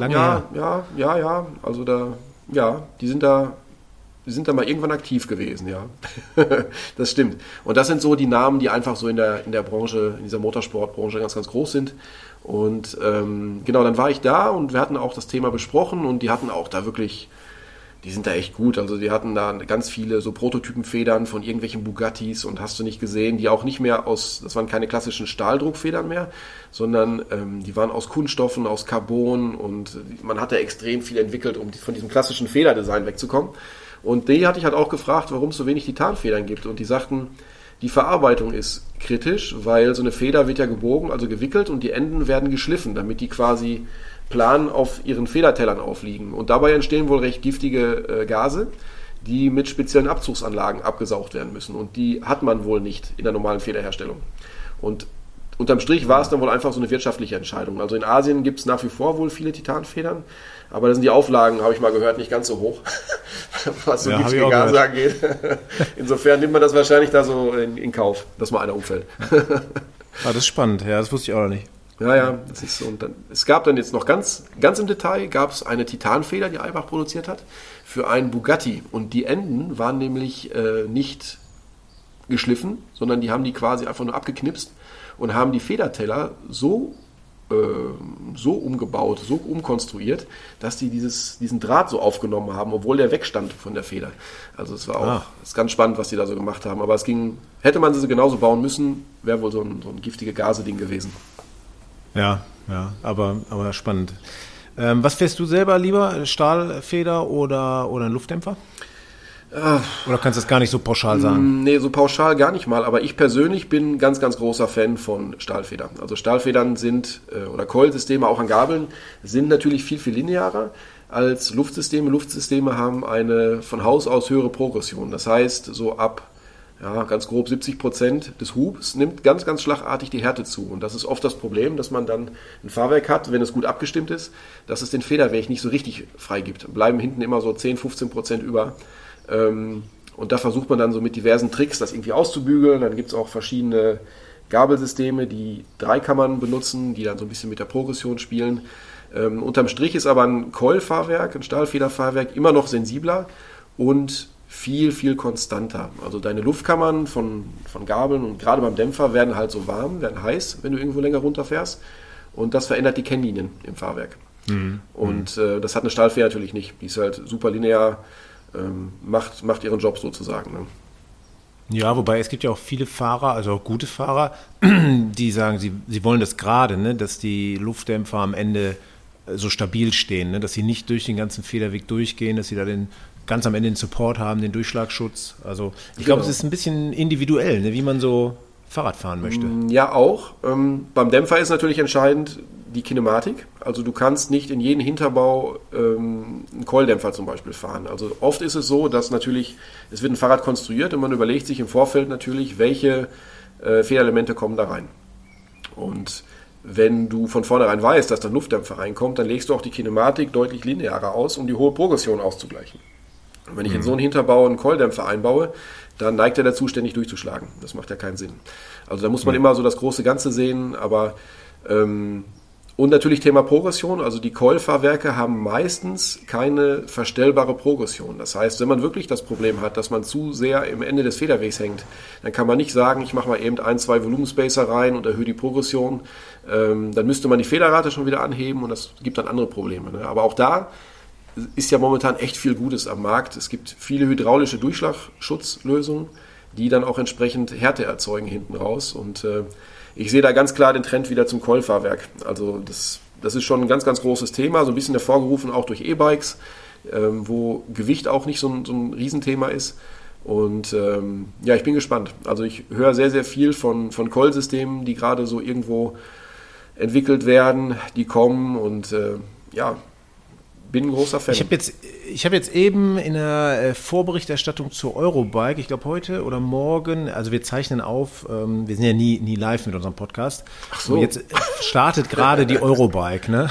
also die sind da mal irgendwann aktiv gewesen, ja. Das stimmt. Und das sind so die Namen, die einfach so in der Branche, in dieser Motorsportbranche ganz groß sind. Und genau, dann war ich da, und wir hatten auch das Thema besprochen, und die hatten auch da wirklich... Die sind da echt gut, also die hatten da ganz viele so Prototypenfedern von irgendwelchen Bugattis, und hast du nicht gesehen, die auch nicht mehr das waren keine klassischen Stahldruckfedern mehr, sondern die waren aus Kunststoffen, aus Carbon, und man hat da extrem viel entwickelt, um von diesem klassischen Federdesign wegzukommen. Und die hatte ich halt auch gefragt, warum es so wenig Titanfedern gibt, und die sagten, die Verarbeitung ist kritisch, weil so eine Feder wird ja gebogen, also gewickelt, und die Enden werden geschliffen, damit die quasi plan auf ihren Federtellern aufliegen. Und dabei entstehen wohl recht giftige Gase, die mit speziellen Abzugsanlagen abgesaugt werden müssen. Und die hat man wohl nicht in der normalen Federherstellung. Und unterm Strich war es dann wohl einfach so eine wirtschaftliche Entscheidung. Also in Asien gibt es nach wie vor wohl viele Titanfedern, aber da sind die Auflagen, habe ich mal gehört, nicht ganz so hoch, was so giftige Gase angeht. Insofern nimmt man das wahrscheinlich da so in Kauf, dass mal einer umfällt. Das ist spannend, ja, das wusste ich auch noch nicht. Ja, das ist so. Und dann, es gab dann jetzt noch ganz im Detail, gab es eine Titanfeder, die Eibach produziert hat, für einen Bugatti. Und die Enden waren nämlich nicht geschliffen, sondern die haben die quasi einfach nur abgeknipst und haben die Federteller so umgebaut, so umkonstruiert, dass die diesen Draht so aufgenommen haben, obwohl der wegstand von der Feder. Also es war auch ist ganz spannend, was die da so gemacht haben. Aber hätte man sie genauso bauen müssen, wäre wohl so ein giftige Gase-Ding gewesen. Ja, aber spannend. Was fährst du selber lieber? Stahlfeder oder ein Luftdämpfer? Oder kannst du das gar nicht so pauschal sagen? Nee, so pauschal gar nicht mal. Aber ich persönlich bin ganz großer Fan von Stahlfedern. Also Stahlfedern sind, oder Coil-Systeme auch an Gabeln, sind natürlich viel linearer als Luftsysteme. Luftsysteme haben eine von Haus aus höhere Progression. Das heißt, so ab ganz grob 70% des Hubs nimmt ganz schlagartig die Härte zu. Und das ist oft das Problem, dass man dann ein Fahrwerk hat, wenn es gut abgestimmt ist, dass es den Federweg nicht so richtig frei gibt. Bleiben hinten immer so 10-15% über. Und da versucht man dann so mit diversen Tricks, das irgendwie auszubügeln. Dann gibt es auch verschiedene Gabelsysteme, die 3 Kammern benutzen, die dann so ein bisschen mit der Progression spielen. Unterm Strich ist aber ein Coil-Fahrwerk, ein Stahlfederfahrwerk immer noch sensibler und viel, viel konstanter. Also deine Luftkammern von Gabeln und gerade beim Dämpfer werden halt so warm, werden heiß, wenn du irgendwo länger runterfährst. Und das verändert die Kennlinien im Fahrwerk. Und das hat eine Stahlfeder natürlich nicht. Die ist halt super linear, macht ihren Job sozusagen. Ne? Ja, wobei es gibt ja auch viele Fahrer, also auch gute Fahrer, die sagen, sie wollen das gerade, ne, dass die Luftdämpfer am Ende so stabil stehen, ne, dass sie nicht durch den ganzen Federweg durchgehen, dass sie da ganz am Ende den Support haben, den Durchschlagschutz. Also ich glaube, es ist ein bisschen individuell, ne, wie man so Fahrrad fahren möchte. Ja, auch. Beim Dämpfer ist natürlich entscheidend die Kinematik. Also du kannst nicht in jeden Hinterbau einen Coildämpfer zum Beispiel fahren. Also oft ist es so, dass natürlich, es wird ein Fahrrad konstruiert und man überlegt sich im Vorfeld natürlich, welche Federelemente kommen da rein. Und wenn du von vornherein weißt, dass da ein Luftdämpfer reinkommt, dann legst du auch die Kinematik deutlich linearer aus, um die hohe Progression auszugleichen. Und wenn ich in so einen Hinterbau einen Coildämpfer einbaue, dann neigt er dazu, ständig durchzuschlagen. Das macht ja keinen Sinn. Also da muss man immer so das große Ganze sehen, aber und natürlich Thema Progression, also die Coil-Fahrwerke haben meistens keine verstellbare Progression. Das heißt, wenn man wirklich das Problem hat, dass man zu sehr im Ende des Federwegs hängt, dann kann man nicht sagen, ich mache mal eben 1, 2 Volumenspacer rein und erhöhe die Progression. Dann müsste man die Federrate schon wieder anheben und das gibt dann andere Probleme. Ne? Aber auch da ist ja momentan echt viel Gutes am Markt. Es gibt viele hydraulische Durchschlagsschutzlösungen, die dann auch entsprechend Härte erzeugen hinten raus. Und ich sehe da ganz klar den Trend wieder zum Coil-Fahrwerk. Also das ist schon ein ganz, ganz großes Thema, so ein bisschen hervorgerufen auch durch E-Bikes, wo Gewicht auch nicht so ein Riesenthema ist. Und ja, ich bin gespannt. Also ich höre sehr, sehr viel von Coil-Systemen, die gerade so irgendwo entwickelt werden, die kommen und ja, bin ein großer Fan. Ich hab jetzt eben in der Vorberichterstattung zur Eurobike, ich glaube heute oder morgen, also wir zeichnen auf, wir sind ja nie live mit unserem Podcast. Ach so. Und jetzt startet gerade die Eurobike, ne?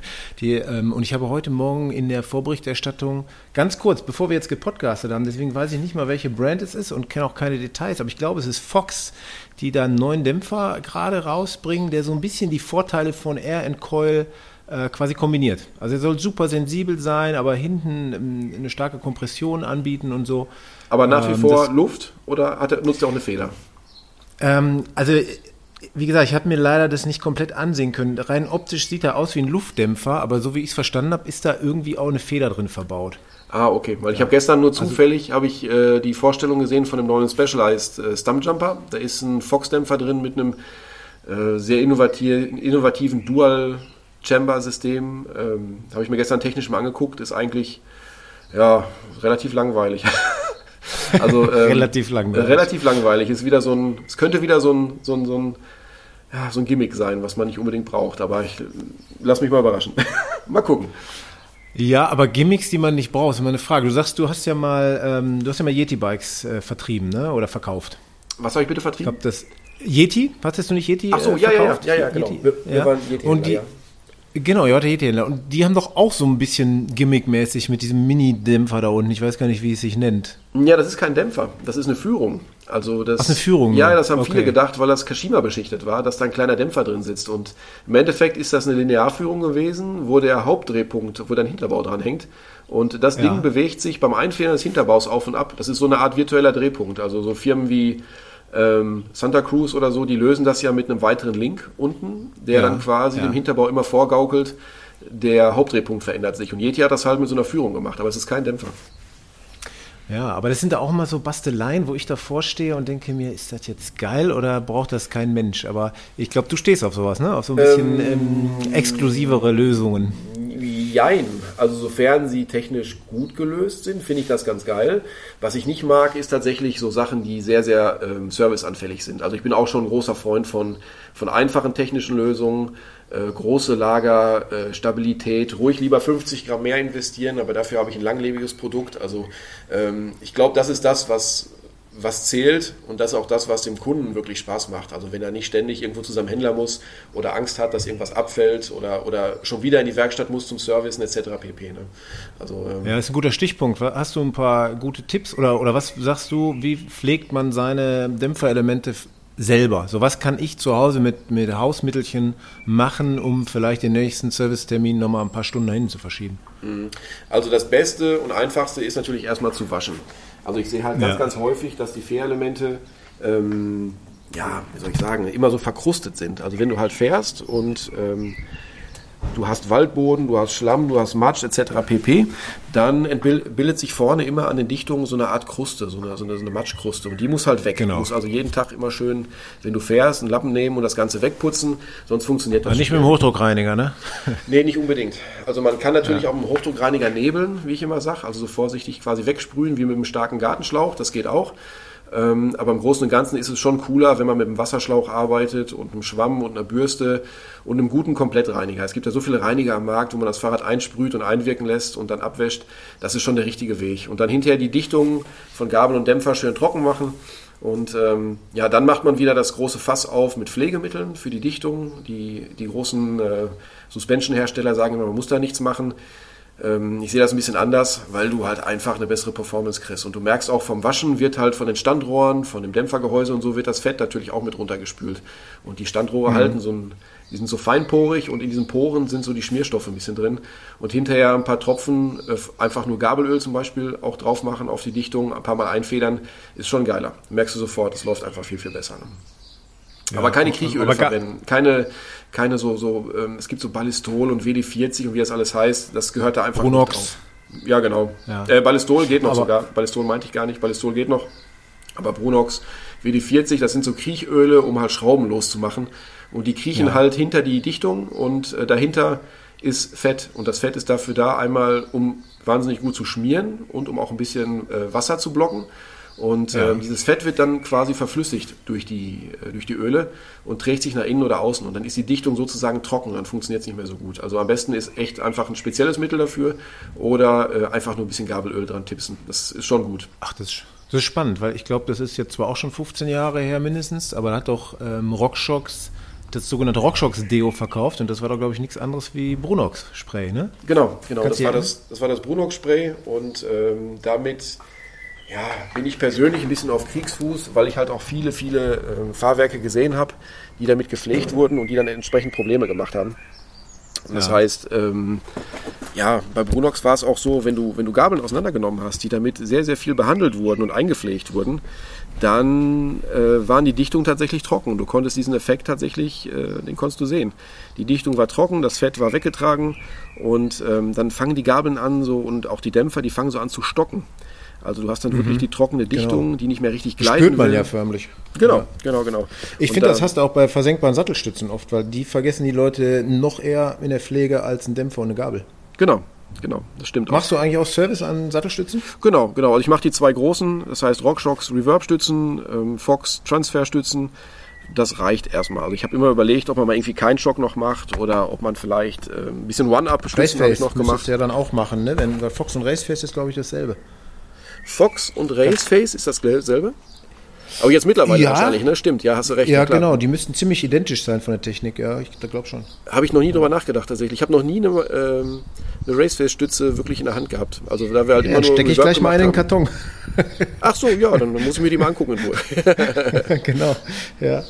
Und ich habe heute Morgen in der Vorberichterstattung, ganz kurz, bevor wir jetzt gepodcastet haben, deswegen weiß ich nicht mal, welche Brand es ist und kenne auch keine Details, aber ich glaube, es ist Fox, die da einen neuen Dämpfer gerade rausbringen, der so ein bisschen die Vorteile von Air and Coil quasi kombiniert. Also er soll super sensibel sein, aber hinten eine starke Kompression anbieten und so. Aber nach wie vor Luft oder nutzt er auch eine Feder? Also wie gesagt, ich habe mir leider das nicht komplett ansehen können. Rein optisch sieht er aus wie ein Luftdämpfer, aber so wie ich es verstanden habe, ist da irgendwie auch eine Feder drin verbaut. Ah, okay. Weil ich habe gestern nur zufällig die Vorstellung gesehen von einem neuen Specialized Stumpjumper. Da ist ein Fox-Dämpfer drin mit einem sehr innovativen Dual-Chamber-System. Habe ich mir gestern technisch mal angeguckt. Ist eigentlich ja relativ langweilig. Also relativ langweilig. Relativ langweilig. Es könnte wieder so ein Gimmick sein, was man nicht unbedingt braucht. Aber ich lass mich mal überraschen. Mal gucken. Ja, aber Gimmicks, die man nicht braucht, ist immer eine Frage. Du sagst, du hast ja mal Yeti-Bikes vertrieben, ne? Oder verkauft. Was habe ich bitte vertrieben? Ich glaube, das Yeti, hattest du nicht Yeti Ach so, verkauft? Ja, genau. Yeti? Wir waren Yeti-Händler, ja. Genau, ihr hattet Yeti-Händler. Und die haben doch auch so ein bisschen gimmickmäßig mit diesem Mini-Dämpfer da unten. Ich weiß gar nicht, wie es sich nennt. Ja, das ist kein Dämpfer, das ist eine Führung. Also das, eine Führung? Ja, das haben viele gedacht, weil das Kashima beschichtet war, dass da ein kleiner Dämpfer drin sitzt. Und im Endeffekt ist das eine Linearführung gewesen, wo der Hauptdrehpunkt, wo dein Hinterbau dran hängt. Und das Ding bewegt sich beim Einfedern des Hinterbaus auf und ab. Das ist so eine Art virtueller Drehpunkt. Also so Firmen wie Santa Cruz oder so, die lösen das ja mit einem weiteren Link unten, der dann quasi dem Hinterbau immer vorgaukelt, der Hauptdrehpunkt verändert sich. Und Yeti hat das halt mit so einer Führung gemacht, aber es ist kein Dämpfer. Ja, aber das sind da auch mal so Basteleien, wo ich davor stehe und denke mir, ist das jetzt geil oder braucht das kein Mensch? Aber ich glaube, du stehst auf sowas, ne? Auf so ein bisschen exklusivere Lösungen. Jein. Also sofern sie technisch gut gelöst sind, finde ich das ganz geil. Was ich nicht mag, ist tatsächlich so Sachen, die sehr, sehr serviceanfällig sind. Also ich bin auch schon ein großer Freund von einfachen technischen Lösungen, große Lager, Stabilität, ruhig lieber 50 Gramm mehr investieren, aber dafür habe ich ein langlebiges Produkt. Also ich glaube, das ist das, was was zählt und das ist auch das, was dem Kunden wirklich Spaß macht. Also wenn er nicht ständig irgendwo zu seinem Händler muss oder Angst hat, dass irgendwas abfällt oder schon wieder in die Werkstatt muss zum Servicen etc. pp. Ne? Also, ja, das ist ein guter Stichpunkt. Hast du ein paar gute Tipps oder was sagst du, wie pflegt man seine Dämpferelemente selber? So, was kann ich zu Hause mit Hausmittelchen machen, um vielleicht den nächsten Servicetermin nochmal ein paar Stunden nach hinten zu verschieben? Also das Beste und Einfachste ist natürlich erstmal zu waschen. Also ich sehe halt ganz häufig, dass die Fährelemente, wie soll ich sagen, immer so verkrustet sind. Also wenn du halt fährst und du hast Waldboden, du hast Schlamm, du hast Matsch etc. pp., dann bildet sich vorne immer an den Dichtungen so eine Art Kruste, so eine Matschkruste und die muss halt weg. Genau. Du musst also jeden Tag immer schön, wenn du fährst, einen Lappen nehmen und das Ganze wegputzen, sonst funktioniert das nicht mit dem Hochdruckreiniger, ne? Nee, nicht unbedingt. Also man kann natürlich auch mit dem Hochdruckreiniger nebeln, wie ich immer sage, also so vorsichtig quasi wegsprühen wie mit einem starken Gartenschlauch, das geht auch. Aber im Großen und Ganzen ist es schon cooler, wenn man mit einem Wasserschlauch arbeitet und einem Schwamm und einer Bürste und einem guten Komplettreiniger. Es gibt ja so viele Reiniger am Markt, wo man das Fahrrad einsprüht und einwirken lässt und dann abwäscht. Das ist schon der richtige Weg. Und dann hinterher die Dichtung von Gabel und Dämpfer schön trocken machen. Und dann macht man wieder das große Fass auf mit Pflegemitteln für die Dichtung. Die großen Suspension-Hersteller sagen immer, man muss da nichts machen. Ich sehe das ein bisschen anders, weil du halt einfach eine bessere Performance kriegst. Und du merkst auch vom Waschen wird halt von den Standrohren, von dem Dämpfergehäuse und so wird das Fett natürlich auch mit runtergespült. Und die Standrohre die sind so feinporig und in diesen Poren sind so die Schmierstoffe ein bisschen drin. Und hinterher ein paar Tropfen, einfach nur Gabelöl zum Beispiel auch drauf machen auf die Dichtung, ein paar Mal einfedern, ist schon geiler. Merkst du sofort, es läuft einfach viel, viel besser. Ne? Ja, aber keine Kriechöle verwenden, keine es gibt so Ballistol und WD-40 und wie das alles heißt, das gehört da einfach Brunox. Nicht drauf. Ja, genau. Ja. Ballistol geht noch sogar. Ballistol meinte ich gar nicht, Ballistol geht noch. Aber Brunox, WD-40, das sind so Kriechöle, um halt Schrauben loszumachen. Und die kriechen halt hinter die Dichtung und dahinter ist Fett. Und das Fett ist dafür da, einmal um wahnsinnig gut zu schmieren und um auch ein bisschen Wasser zu blocken. Und dieses Fett wird dann quasi verflüssigt durch die Öle und trägt sich nach innen oder außen. Und dann ist die Dichtung sozusagen trocken, dann funktioniert es nicht mehr so gut. Also am besten ist echt einfach ein spezielles Mittel dafür oder einfach nur ein bisschen Gabelöl dran tipsen. Das ist schon gut. Ach, das ist spannend, weil ich glaube, das ist jetzt zwar auch schon 15 Jahre her mindestens, aber da hat doch RockShox das sogenannte RockShox-Deo verkauft und das war doch, glaube ich, nichts anderes wie Brunox-Spray, ne? Genau. Das war das Brunox-Spray und damit... Ja, bin ich persönlich ein bisschen auf Kriegsfuß, weil ich halt auch viele Fahrwerke gesehen habe, die damit gepflegt wurden und die dann entsprechend Probleme gemacht haben. Das heißt, bei Brunox war es auch so, wenn du Gabeln auseinandergenommen hast, die damit sehr, sehr viel behandelt wurden und eingepflegt wurden, dann waren die Dichtungen tatsächlich trocken. Du konntest diesen Effekt tatsächlich, den konntest du sehen. Die Dichtung war trocken, das Fett war weggetragen und dann fangen die Gabeln an so und auch die Dämpfer, die fangen so an zu stocken. Also du hast dann wirklich die trockene Dichtung, die nicht mehr richtig gleiten spürt man ja förmlich. Genau. Ich finde, das hast du auch bei versenkbaren Sattelstützen oft, weil die vergessen die Leute noch eher in der Pflege als ein Dämpfer und eine Gabel. Genau, das stimmt auch. Machst du eigentlich auch Service an Sattelstützen? Genau. Also ich mache die zwei großen, das heißt RockShox Reverb-Stützen, Fox Transfer-Stützen. Das reicht erstmal. Also ich habe immer überlegt, ob man mal irgendwie keinen Schock noch macht oder ob man vielleicht ein bisschen One-Up-Stützen habe ich noch gemacht. Das ja dann auch machen, ne? Bei Fox und Raceface ist, glaube ich, dasselbe. Fox und Raceface ist dasselbe? Aber jetzt mittlerweile wahrscheinlich, ne? Stimmt, ja, hast du recht. Ja, genau, die müssten ziemlich identisch sein von der Technik, ja, ich glaube schon. Habe ich noch nie drüber nachgedacht tatsächlich. Ich habe noch nie eine Raceface-Stütze wirklich in der Hand gehabt. Also da wir halt immer nur stecke ich gleich mal in den Karton. Ach so, ja, dann muss ich mir die mal angucken in Ruhe. Genau, ja.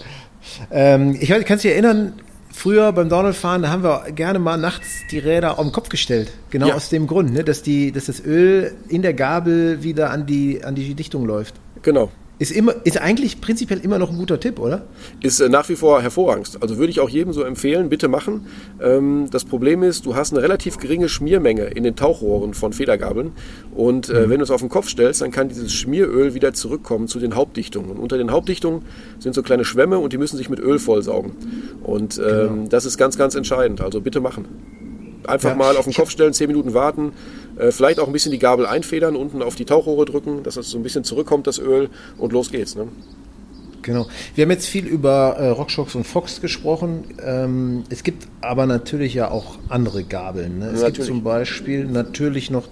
Ich kann dich erinnern, früher beim Downhill-Fahren, da haben wir gerne mal nachts die Räder auf den Kopf gestellt. Genau aus dem Grund, ne, dass das Öl in der Gabel wieder an die Dichtung läuft. Genau. Ist eigentlich prinzipiell immer noch ein guter Tipp, oder? Ist nach wie vor hervorragend. Also würde ich auch jedem so empfehlen, bitte machen. Das Problem ist, du hast eine relativ geringe Schmiermenge in den Tauchrohren von Federgabeln. Und wenn du es auf den Kopf stellst, dann kann dieses Schmieröl wieder zurückkommen zu den Hauptdichtungen. Und unter den Hauptdichtungen sind so kleine Schwämme und die müssen sich mit Öl vollsaugen. Und das ist ganz, ganz entscheidend. Also bitte machen. Einfach mal auf den Kopf stellen, 10 Minuten warten, vielleicht auch ein bisschen die Gabel einfedern, unten auf die Tauchrohre drücken, dass das so ein bisschen zurückkommt, das Öl, und los geht's. Ne? Genau. Wir haben jetzt viel über RockShox und Fox gesprochen. Es gibt aber natürlich ja auch andere Gabeln. Ne? Es gibt zum Beispiel natürlich noch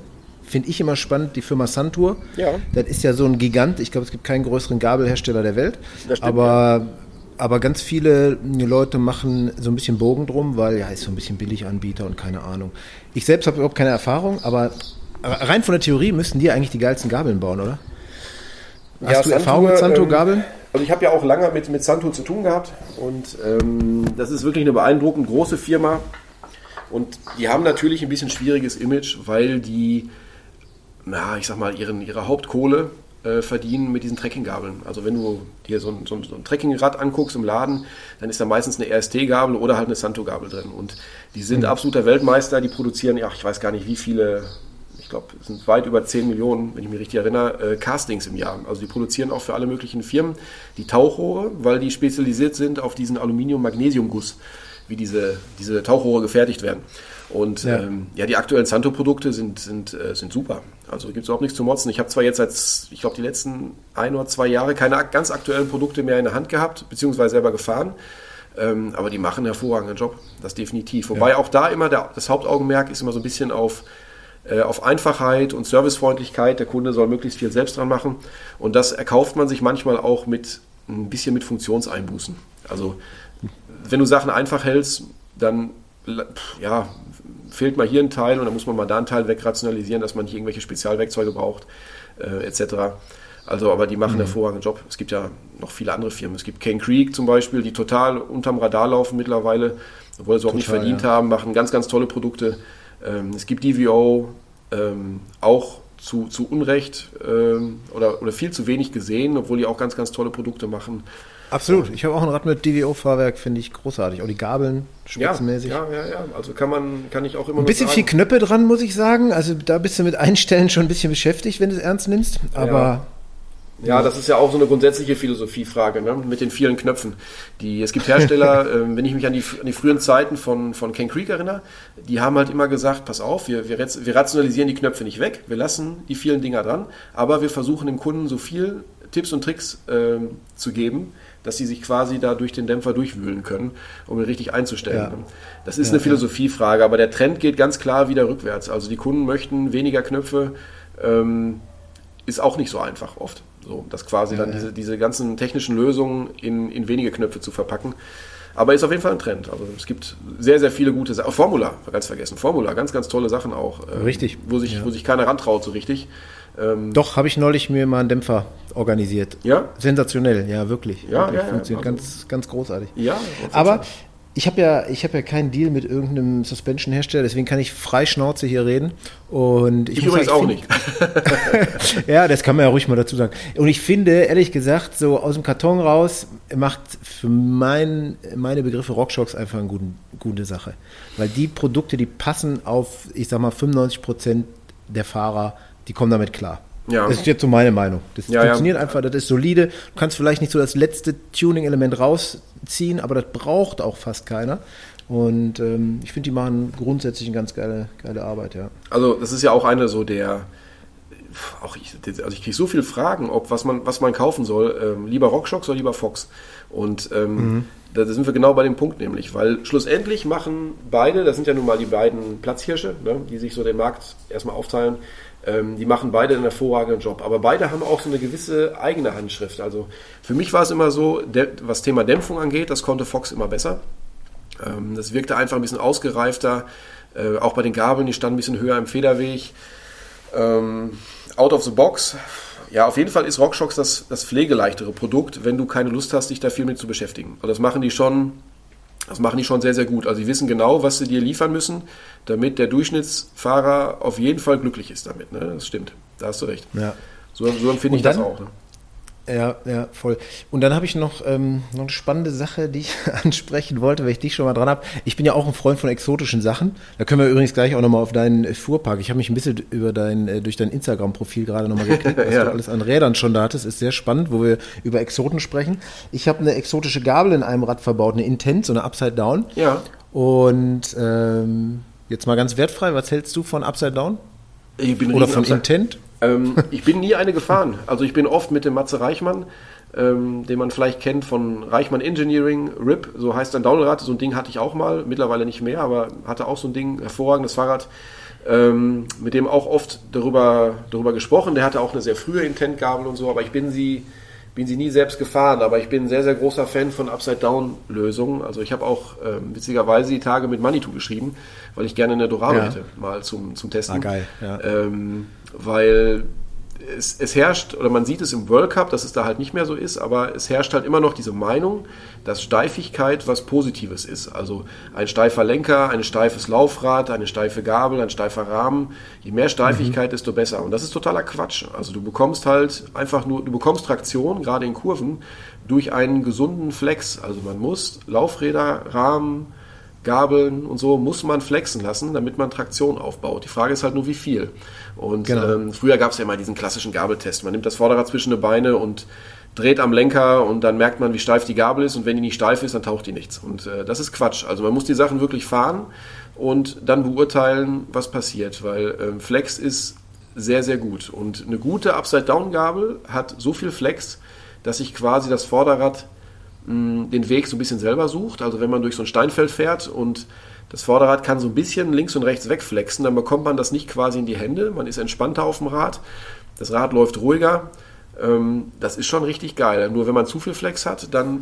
finde ich immer spannend, die Firma Santur. Ja. Das ist ja so ein Gigant. Ich glaube, es gibt keinen größeren Gabelhersteller der Welt. Das stimmt, Aber ganz viele Leute machen so ein bisschen Bogen drum, weil ist so ein bisschen Billiganbieter und keine Ahnung. Ich selbst habe überhaupt keine Erfahrung, aber rein von der Theorie müssten die eigentlich die geilsten Gabeln bauen, oder? Hast du Erfahrung mit Santur-Gabeln? Also ich habe ja auch lange mit Santur zu tun gehabt und das ist wirklich eine beeindruckend große Firma und die haben natürlich ein bisschen schwieriges Image, weil die, ich sag mal, ihre Hauptkohle verdienen mit diesen Trekkinggabeln. Also wenn du dir so ein Trekkingrad anguckst im Laden, dann ist da meistens eine RST-Gabel oder halt eine Santur-Gabel drin. Und die sind absoluter Weltmeister, die produzieren, ich weiß gar nicht wie viele, ich glaube, es sind weit über 10 Millionen, wenn ich mich richtig erinnere, Castings im Jahr. Also die produzieren auch für alle möglichen Firmen die Tauchrohre, weil die spezialisiert sind auf diesen Aluminium-Magnesium-Guss, wie diese Tauchrohre gefertigt werden. Und die aktuellen Santur-Produkte sind super. Also gibt es überhaupt nichts zu motzen. Ich habe zwar jetzt ich glaube, die letzten 1 oder 2 Jahre keine ganz aktuellen Produkte mehr in der Hand gehabt, beziehungsweise selber gefahren. Aber die machen einen hervorragenden Job, das definitiv. Wobei auch da immer das Hauptaugenmerk ist immer so ein bisschen auf Einfachheit und Servicefreundlichkeit. Der Kunde soll möglichst viel selbst dran machen. Und das erkauft man sich manchmal auch ein bisschen mit Funktionseinbußen. Also wenn du Sachen einfach hältst, dann fehlt mal hier ein Teil und dann muss man mal da einen Teil wegrationalisieren, dass man nicht irgendwelche Spezialwerkzeuge braucht, etc. Also, aber die machen einen hervorragenden Job. Es gibt ja noch viele andere Firmen. Es gibt Cane Creek zum Beispiel, die total unterm Radar laufen mittlerweile, obwohl sie es auch nicht verdient haben, machen ganz, ganz tolle Produkte. Es gibt DVO, auch zu Unrecht oder viel zu wenig gesehen, obwohl die auch ganz, ganz tolle Produkte machen. Absolut. Ich habe auch ein Rad mit DVO-Fahrwerk, finde ich großartig. Auch die Gabeln spitzenmäßig. Ja. Also kann ich auch immer ein bisschen viel Knöpfe dran, muss ich sagen. Also da bist du mit Einstellen schon ein bisschen beschäftigt, wenn du es ernst nimmst. Aber ja, das ist ja auch so eine grundsätzliche Philosophiefrage, ne? Mit den vielen Knöpfen. Es gibt Hersteller, wenn ich mich an die frühen Zeiten von Cane Creek erinnere, die haben halt immer gesagt, pass auf, wir rationalisieren die Knöpfe nicht weg, wir lassen die vielen Dinger dran, aber wir versuchen dem Kunden so viel Tipps und Tricks zu geben, dass sie sich quasi da durch den Dämpfer durchwühlen können, um ihn richtig einzustellen. Ja. Das ist eine Philosophiefrage, aber der Trend geht ganz klar wieder rückwärts. Also die Kunden möchten weniger Knöpfe, ist auch nicht so einfach oft. So, das quasi dann diese ganzen technischen Lösungen in wenige Knöpfe zu verpacken. Aber ist auf jeden Fall ein Trend. Also es gibt sehr, sehr viele gute Sachen. Formula, ganz vergessen. Formula, ganz, ganz tolle Sachen auch. Richtig. Wo sich keiner rantraut so richtig. Doch, habe ich neulich mir mal einen Dämpfer organisiert. Ja? Sensationell, ja, wirklich. Ja, funktioniert also, ganz, ganz großartig. Ja. Aber ich habe ja keinen Deal mit irgendeinem Suspension-Hersteller, deswegen kann ich frei Schnauze hier reden. Und ich übrigens auch nicht. Ja, das kann man ja ruhig mal dazu sagen. Und ich finde, ehrlich gesagt, so aus dem Karton raus macht für meine Begriffe RockShox einfach eine gute Sache. Weil die Produkte, die passen auf, ich sag mal, 95% der Fahrer, die kommen damit klar. Ja. Das ist jetzt so meine Meinung. Das funktioniert einfach, das ist solide. Du kannst vielleicht nicht so das letzte Tuning-Element rausziehen, aber das braucht auch fast keiner. Und ich finde, die machen grundsätzlich eine ganz geile Arbeit, ja. Also das ist ja auch eine so ich kriege so viele Fragen, was man kaufen soll. Lieber RockShox oder lieber Fox? Und da sind wir genau bei dem Punkt nämlich, weil schlussendlich machen beide, das sind ja nun mal die beiden Platzhirsche, ne, die sich so den Markt erstmal aufteilen, die machen beide einen hervorragenden Job. Aber beide haben auch so eine gewisse eigene Handschrift. Also für mich war es immer so, was Thema Dämpfung angeht, das konnte Fox immer besser. Das wirkte einfach ein bisschen ausgereifter. Auch bei den Gabeln, die standen ein bisschen höher im Federweg. Out of the box. Ja, auf jeden Fall ist RockShox das pflegeleichtere Produkt, wenn du keine Lust hast, dich da viel mit zu beschäftigen. Also das machen die schon sehr, sehr gut. Also die wissen genau, was sie dir liefern müssen, damit der Durchschnittsfahrer auf jeden Fall glücklich ist damit. Ne? Das stimmt, da hast du recht. Ja. So empfinde ich das auch. Ne? Ja, voll. Und dann habe ich noch eine spannende Sache, die ich ansprechen wollte, weil ich dich schon mal dran habe. Ich bin ja auch ein Freund von exotischen Sachen. Da können wir übrigens gleich auch nochmal auf deinen Fuhrpark. Ich habe mich ein bisschen durch dein Instagram-Profil gerade nochmal geklickt, was du alles an Rädern schon da hattest. Ist sehr spannend, wo wir über Exoten sprechen. Ich habe eine exotische Gabel in einem Rad verbaut, eine Intent, so eine Upside Down. Ja. Und jetzt mal ganz wertfrei, was hältst du von Upside Down? Ich bin oder von Intent? Ich bin nie eine gefahren. Also ich bin oft mit dem Matze Reichmann den man vielleicht kennt von Reichmann Engineering, RIP, so heißt ein Downrad. So ein Ding hatte ich auch mal, mittlerweile nicht mehr, aber hatte auch so ein Ding, hervorragendes Fahrrad, mit dem auch oft darüber gesprochen. Der hatte auch eine sehr frühe Intent-Gabel und so, aber ich bin sie nie selbst gefahren, aber ich bin ein sehr, sehr großer Fan von Upside-Down-Lösungen. Also ich habe auch witzigerweise die Tage mit Manitou geschrieben, weil ich gerne eine Dorado hätte, mal zum Testen. Ah, geil, ja. Weil es herrscht, oder man sieht es im World Cup, dass es da halt nicht mehr so ist, aber es herrscht halt immer noch diese Meinung, dass Steifigkeit was Positives ist. Also ein steifer Lenker, ein steifes Laufrad, eine steife Gabel, ein steifer Rahmen. Je mehr Steifigkeit, desto besser. Und das ist totaler Quatsch. Also du bekommst halt du bekommst Traktion, gerade in Kurven, durch einen gesunden Flex. Also man muss Laufräder, Rahmen, Gabeln und so muss man flexen lassen, damit man Traktion aufbaut. Die Frage ist halt nur, wie viel. Und früher gab es ja mal diesen klassischen Gabeltest. Man nimmt das Vorderrad zwischen die Beine und dreht am Lenker und dann merkt man, wie steif die Gabel ist, und wenn die nicht steif ist, dann taucht die nichts. Und das ist Quatsch. Also man muss die Sachen wirklich fahren und dann beurteilen, was passiert, weil Flex ist sehr, sehr gut. Und eine gute Upside-Down-Gabel hat so viel Flex, dass sich quasi das Vorderrad den Weg so ein bisschen selber sucht. Also wenn man durch so ein Steinfeld fährt und das Vorderrad kann so ein bisschen links und rechts wegflexen, dann bekommt man das nicht quasi in die Hände. Man ist entspannter auf dem Rad. Das Rad läuft ruhiger. Das ist schon richtig geil. Nur wenn man zu viel Flex hat, dann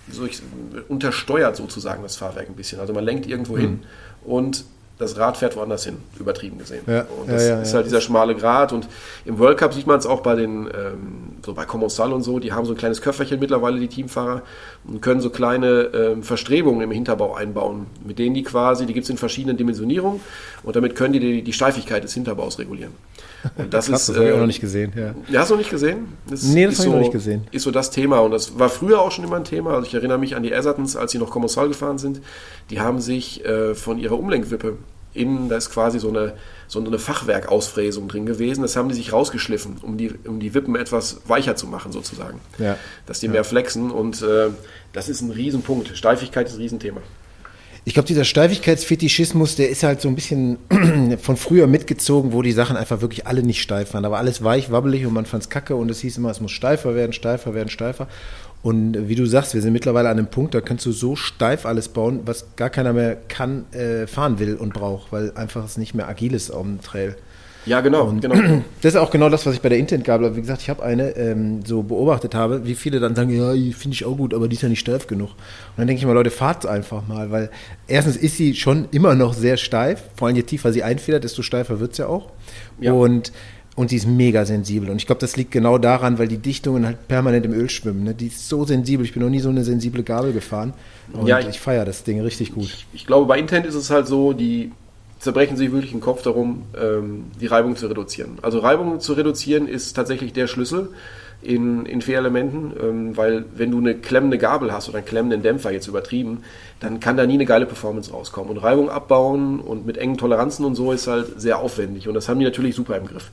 untersteuert sozusagen das Fahrwerk ein bisschen. Also man lenkt irgendwo hin und das Rad fährt woanders hin, übertrieben gesehen. Ja, und das ist halt dieser schmale Grat. Und im World Cup sieht man es auch bei den, so bei Commensal und so, die haben so ein kleines Köfferchen mittlerweile, die Teamfahrer, und können so kleine Verstrebungen im Hinterbau einbauen, mit denen die gibt es in verschiedenen Dimensionierungen, und damit können die Steifigkeit des Hinterbaus regulieren. Und das Krass, das habe ich auch noch nicht gesehen. Ja. Hast du noch nicht gesehen? Nee, das habe ich noch nicht gesehen. Ist so das Thema, und das war früher auch schon immer ein Thema. Also ich erinnere mich an die Essertons, als sie noch Commensal gefahren sind. Die haben sich von ihrer Umlenkwippe da ist quasi so eine Fachwerkausfräsung drin gewesen. Das haben die sich rausgeschliffen, um die Wippen etwas weicher zu machen sozusagen. Ja. Dass die mehr flexen, und das ist ein Riesenpunkt. Steifigkeit ist ein Riesenthema. Ich glaube, dieser Steifigkeitsfetischismus, der ist halt so ein bisschen von früher mitgezogen, wo die Sachen einfach wirklich alle nicht steif waren. Da war alles weich, wabbelig und man fand es kacke, und es hieß immer, es muss steifer werden, steifer werden, steifer. Und wie du sagst, wir sind mittlerweile an einem Punkt, da kannst du so steif alles bauen, was gar keiner mehr fahren will und braucht, weil einfach es nicht mehr agil ist auf dem Trail. Ja, genau. Das ist auch genau das, was ich bei der Intent-Gabel, wie gesagt, ich habe eine so beobachtet habe, wie viele dann sagen, ja, finde ich auch gut, aber die ist ja nicht steif genug. Und dann denke ich mal, Leute, fahrt einfach mal, weil erstens ist sie schon immer noch sehr steif, vor allem je tiefer sie einfedert, desto steifer wird sie ja auch. Ja. Und sie ist mega sensibel. Und ich glaube, das liegt genau daran, weil die Dichtungen halt permanent im Öl schwimmen. Ne? Die ist so sensibel. Ich bin noch nie so eine sensible Gabel gefahren. Und ich feiere das Ding richtig gut. Ich glaube, bei Intent ist es halt so, die zerbrechen sich wirklich den Kopf darum, die Reibung zu reduzieren. Also Reibung zu reduzieren ist tatsächlich der Schlüssel in 4 Elementen, weil wenn du eine klemmende Gabel hast oder einen klemmenden Dämpfer, jetzt übertrieben, dann kann da nie eine geile Performance rauskommen. Und Reibung abbauen und mit engen Toleranzen und so ist halt sehr aufwendig. Und das haben die natürlich super im Griff.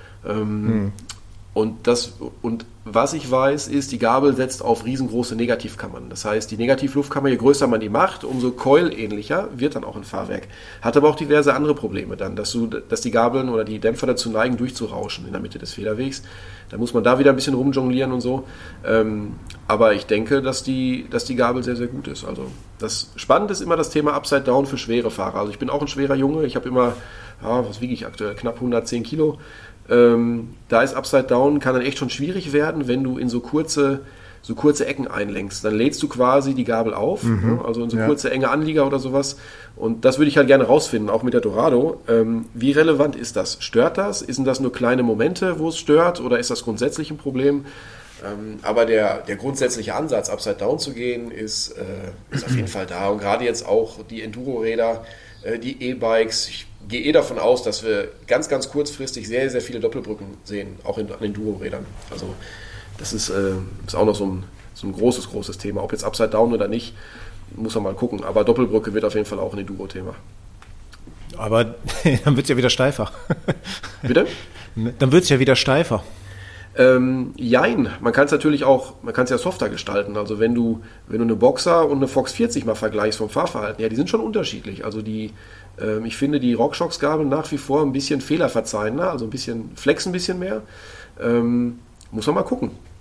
Und was ich weiß, ist, die Gabel setzt auf riesengroße Negativkammern. Das heißt, die Negativluftkammer, je größer man die macht, umso Coil-ähnlicher wird dann auch ein Fahrwerk. Hat aber auch diverse andere Probleme dann, dass die Gabeln oder die Dämpfer dazu neigen, durchzurauschen in der Mitte des Federwegs. Da muss man da wieder ein bisschen rumjonglieren und so. Aber ich denke, dass die Gabel sehr, sehr gut ist. Also das Spannende ist immer das Thema Upside Down für schwere Fahrer. Also ich bin auch ein schwerer Junge. Ich habe immer, was wiege ich aktuell? Knapp 110 Kilo. Da ist Upside Down, kann dann echt schon schwierig werden, wenn du in so kurze Ecken einlenkst. Dann lädst du quasi die Gabel auf, also in so kurze, enge Anlieger oder sowas. Und das würde ich halt gerne rausfinden, auch mit der Dorado. Wie relevant ist das? Stört das? Sind das nur kleine Momente, wo es stört? Oder ist das grundsätzlich ein Problem? Aber der grundsätzliche Ansatz, Upside Down zu gehen, ist auf jeden Fall da. Und gerade jetzt auch die Enduro-Räder, die E-Bikes. Ich gehe davon aus, dass wir ganz, ganz kurzfristig sehr, sehr viele Doppelbrücken sehen, auch an den Enduro-Rädern. Also das ist auch noch so ein großes Thema. Ob jetzt Upside Down oder nicht, muss man mal gucken. Aber Doppelbrücke wird auf jeden Fall auch ein Enduro-Thema. Aber dann wird es ja wieder steifer. Bitte? Dann wird es ja wieder steifer. Jein, man kann es natürlich auch, softer gestalten. Also wenn du eine Boxer und eine Fox 40 mal vergleichst vom Fahrverhalten, ja, die sind schon unterschiedlich. Also ich finde die RockShox-Gabeln nach wie vor ein bisschen fehlerverzeihender, also flexen ein bisschen mehr. Muss man mal gucken.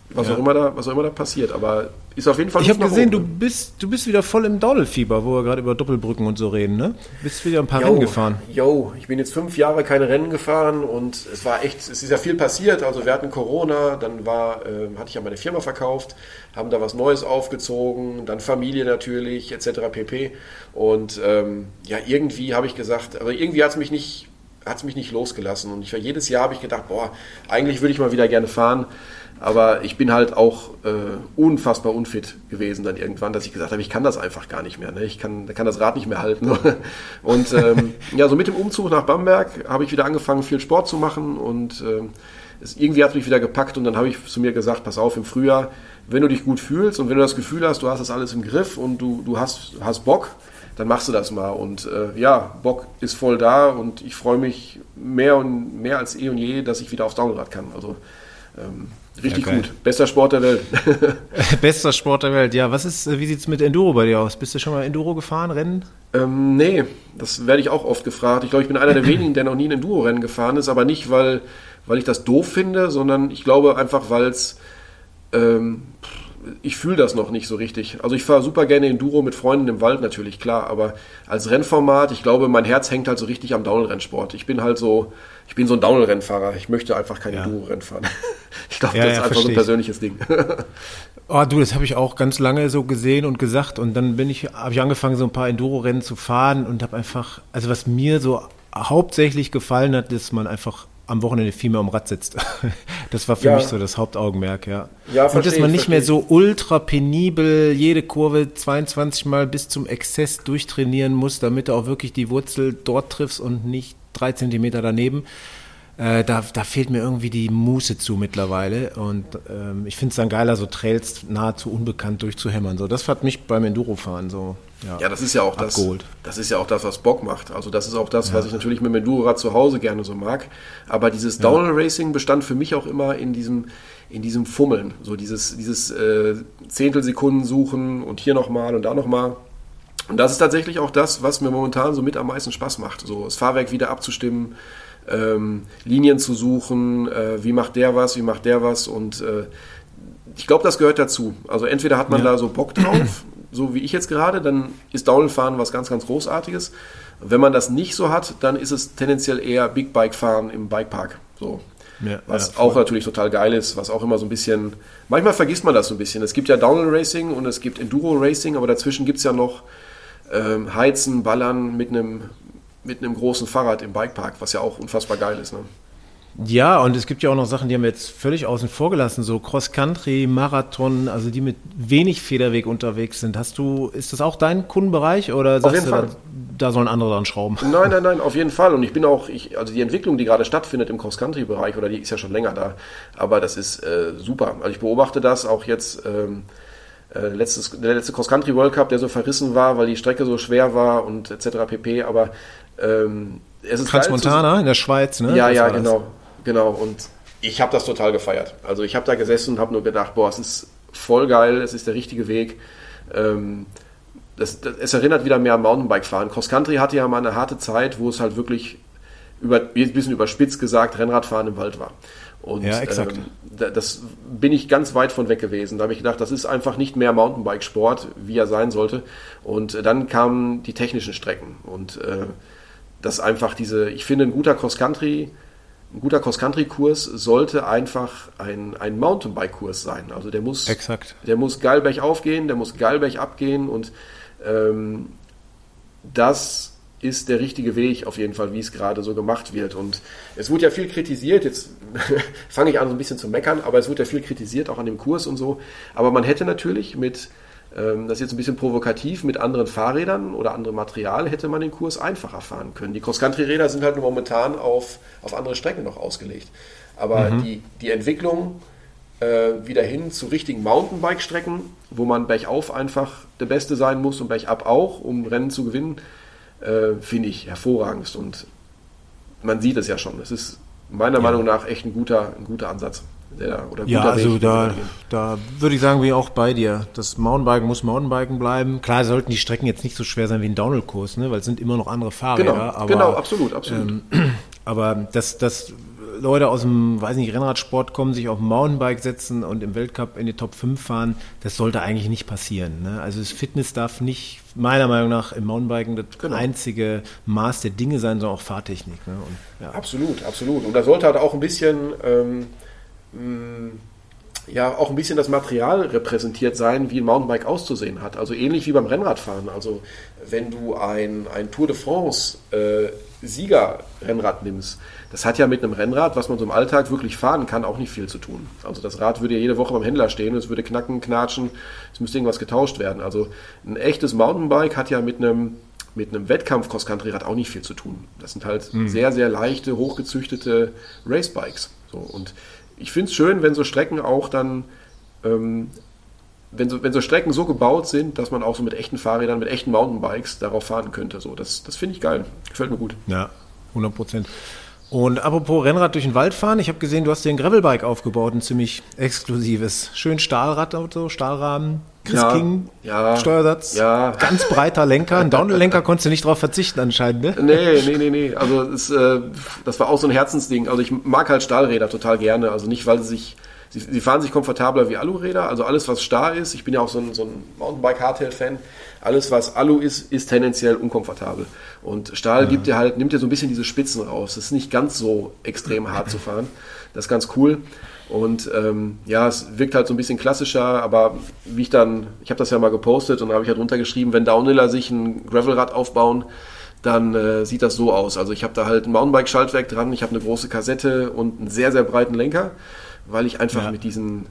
was auch immer da passiert. Aber ist auf jeden Fall. Ich habe gesehen, du bist wieder voll im Downhill-Fieber, wo wir gerade über Doppelbrücken und so reden, ne? Bist wieder ein paar Rennen gefahren. Ich bin jetzt 5 Jahre keine Rennen gefahren und es ist ja viel passiert. Also wir hatten Corona, dann hatte ich ja meine Firma verkauft, haben da was Neues aufgezogen, dann Familie natürlich, etc. pp. Und irgendwie habe ich gesagt, aber irgendwie hat es mich nicht losgelassen. Und jedes Jahr habe ich gedacht, eigentlich würde ich mal wieder gerne fahren. Aber ich bin halt auch unfassbar unfit gewesen dann irgendwann, dass ich gesagt habe, ich kann das einfach gar nicht mehr. Ne? Ich kann das Rad nicht mehr halten. Und so mit dem Umzug nach Bamberg habe ich wieder angefangen, viel Sport zu machen. Und irgendwie hat es mich wieder gepackt. Und dann habe ich zu mir gesagt, pass auf, im Frühjahr, wenn du dich gut fühlst und wenn du das Gefühl hast, du hast das alles im Griff und du hast Bock, dann machst du das mal. Und Bock ist voll da und ich freue mich mehr als eh und je, dass ich wieder aufs Downrad kann. Also richtig gut. Bester Sport der Welt. Bester Sport der Welt, ja. Wie sieht es mit Enduro bei dir aus? Bist du schon mal Enduro gefahren, Rennen? Nee, das werde ich auch oft gefragt. Ich glaube, ich bin einer der wenigen, der noch nie ein Enduro-Rennen gefahren ist, aber nicht, weil ich das doof finde, sondern ich glaube einfach, weil es ich fühle das noch nicht so richtig. Also ich fahre super gerne Enduro mit Freunden im Wald natürlich, klar, aber als Rennformat, ich glaube, mein Herz hängt halt so richtig am Downhill-Rennsport. Ich bin so ein Downhill-Rennfahrer. Ich möchte einfach kein Enduro-Rennen fahren. Ich glaube, das ist einfach so ein persönliches Ding. Das habe ich auch ganz lange so gesehen und gesagt und dann habe ich angefangen, so ein paar Enduro-Rennen zu fahren und habe einfach, also was mir so hauptsächlich gefallen hat, dass man einfach am Wochenende viel mehr am Rad sitzt. Das war für mich so das Hauptaugenmerk, ja. Und dass man nicht mehr so ultra penibel jede Kurve 22 Mal bis zum Exzess durchtrainieren muss, damit du auch wirklich die Wurzel dort triffst und nicht 3 Zentimeter daneben. Da fehlt mir irgendwie die Muße zu mittlerweile und ich finde es dann geiler, so Trails nahezu unbekannt durchzuhämmern. So, das hat mich beim Endurofahren so das ist ja auch abgeholt. Das ist ja auch das, was Bock macht. Also das ist auch das, was ich natürlich mit dem Endurorad zu Hause gerne so mag. Aber dieses Downhill Racing bestand für mich auch immer in diesem Fummeln. So dieses Zehntelsekunden suchen und hier nochmal und da nochmal. Und das ist tatsächlich auch das, was mir momentan so mit am meisten Spaß macht. So das Fahrwerk wieder abzustimmen, Linien zu suchen, wie macht der was und ich glaube, das gehört dazu. Also entweder hat man da so Bock drauf, so wie ich jetzt gerade, dann ist Downhill-Fahren was ganz, ganz Großartiges. Wenn man das nicht so hat, dann ist es tendenziell eher Big Bike-Fahren im Bikepark. So. Was auch natürlich total geil ist, was auch immer so ein bisschen, manchmal vergisst man das so ein bisschen. Es gibt ja Downhill-Racing und es gibt Enduro-Racing, aber dazwischen gibt es ja noch Heizen, Ballern mit einem großen Fahrrad im Bikepark, was ja auch unfassbar geil ist. Ne? Ja, und es gibt ja auch noch Sachen, die haben wir jetzt völlig außen vor gelassen, so Cross-Country, Marathon, also die mit wenig Federweg unterwegs sind. Ist das auch dein Kundenbereich oder sagst du, da sollen andere dran schrauben? Nein, auf jeden Fall. Und ich bin auch, also die Entwicklung, die gerade stattfindet im Cross-Country-Bereich, oder die ist ja schon länger da, aber das ist super. Also ich beobachte das auch jetzt, der letzte Cross-Country World Cup, der so verrissen war, weil die Strecke so schwer war und etc. pp. Aber es ist Transmontana in der Schweiz, ne? Ja, genau. Und ich habe das total gefeiert. Also ich habe da gesessen und habe nur gedacht, es ist voll geil, es ist der richtige Weg. Es erinnert wieder mehr an Mountainbike-Fahren. Cross-Country hatte ja mal eine harte Zeit, wo es halt wirklich ein bisschen überspitzt gesagt Rennradfahren im Wald war. Und ja, exakt. Das bin ich ganz weit von weg gewesen. Da habe ich gedacht, das ist einfach nicht mehr Mountainbike-Sport, wie er sein sollte. Und dann kamen die technischen Strecken. Und das einfach ich finde, ein guter Cross-Country-Kurs sollte einfach ein Mountainbike-Kurs sein. Also der muss geil bergauf gehen, der muss geil bergab gehen und das ist der richtige Weg auf jeden Fall, wie es gerade so gemacht wird. Und es wurde ja viel kritisiert, jetzt fange ich an so ein bisschen zu meckern, aber es wurde ja viel kritisiert, auch an dem Kurs und so. Aber man hätte natürlich das ist jetzt ein bisschen provokativ, mit anderen Fahrrädern oder anderem Material hätte man den Kurs einfacher fahren können. Die Cross-Country-Räder sind halt nur momentan auf andere Strecken noch ausgelegt. Aber die Entwicklung wieder hin zu richtigen Mountainbike-Strecken, wo man bergauf einfach der Beste sein muss und bergab auch, um Rennen zu gewinnen, finde ich hervorragend. Und man sieht es ja schon. Es ist meiner Meinung nach echt ein guter Ansatz. Da würde ich sagen, wie auch bei dir. Das Mountainbiken muss Mountainbiken bleiben. Klar sollten die Strecken jetzt nicht so schwer sein wie ein Downhill-Kurs, ne? Weil es sind immer noch andere Fahrräder. Genau, absolut. Aber das Leute aus dem, weiß nicht, Rennradsport kommen, sich auf ein Mountainbike setzen und im Weltcup in die Top 5 fahren. Das sollte eigentlich nicht passieren. Ne? Also das Fitness darf nicht, meiner Meinung nach, im Mountainbiken das einzige Maß der Dinge sein, sondern auch Fahrtechnik. Ne? Und, ja. Absolut, absolut. Und da sollte halt auch ein bisschen auch ein bisschen das Material repräsentiert sein, wie ein Mountainbike auszusehen hat. Also ähnlich wie beim Rennradfahren. Also wenn du ein Tour de France Siegerrennrad nimmst, das hat ja mit einem Rennrad, was man so im Alltag wirklich fahren kann, auch nicht viel zu tun. Also das Rad würde ja jede Woche beim Händler stehen und es würde knacken, knatschen, es müsste irgendwas getauscht werden. Also ein echtes Mountainbike hat ja mit einem Wettkampf-Cross-Country-Rad auch nicht viel zu tun. Das sind halt sehr, sehr leichte, hochgezüchtete Racebikes. So, und ich finde es schön, wenn so Strecken auch dann, wenn so Strecken so gebaut sind, dass man auch so mit echten Fahrrädern, mit echten Mountainbikes darauf fahren könnte. So, das finde ich geil. Gefällt mir gut. Ja, 100%. Und apropos Rennrad durch den Wald fahren, ich habe gesehen, du hast dir ein Gravelbike aufgebaut, ein ziemlich exklusives. Schön Stahlradauto, Stahlrahmen, Chris King, Steuersatz, ganz breiter Lenker. Ein Downhill-Lenker konntest du nicht drauf verzichten anscheinend, ne? Nee. Also das war auch so ein Herzensding. Also ich mag halt Stahlräder total gerne. Also nicht, weil sie fahren sich komfortabler wie Aluräder. Also alles, was starr ist, ich bin ja auch so ein Mountainbike-Hardtail-Fan, alles, was Alu ist tendenziell unkomfortabel. Und Stahl nimmt dir so ein bisschen diese Spitzen raus. Es ist nicht ganz so extrem hart zu fahren. Das ist ganz cool. Und es wirkt halt so ein bisschen klassischer, aber ich habe das ja mal gepostet und da habe ich halt drunter geschrieben, wenn Downhiller sich ein Gravelrad aufbauen, dann sieht das so aus. Also ich habe da halt ein Mountainbike-Schaltwerk dran, ich habe eine große Kassette und einen sehr, sehr breiten Lenker, weil ich einfach mit diesen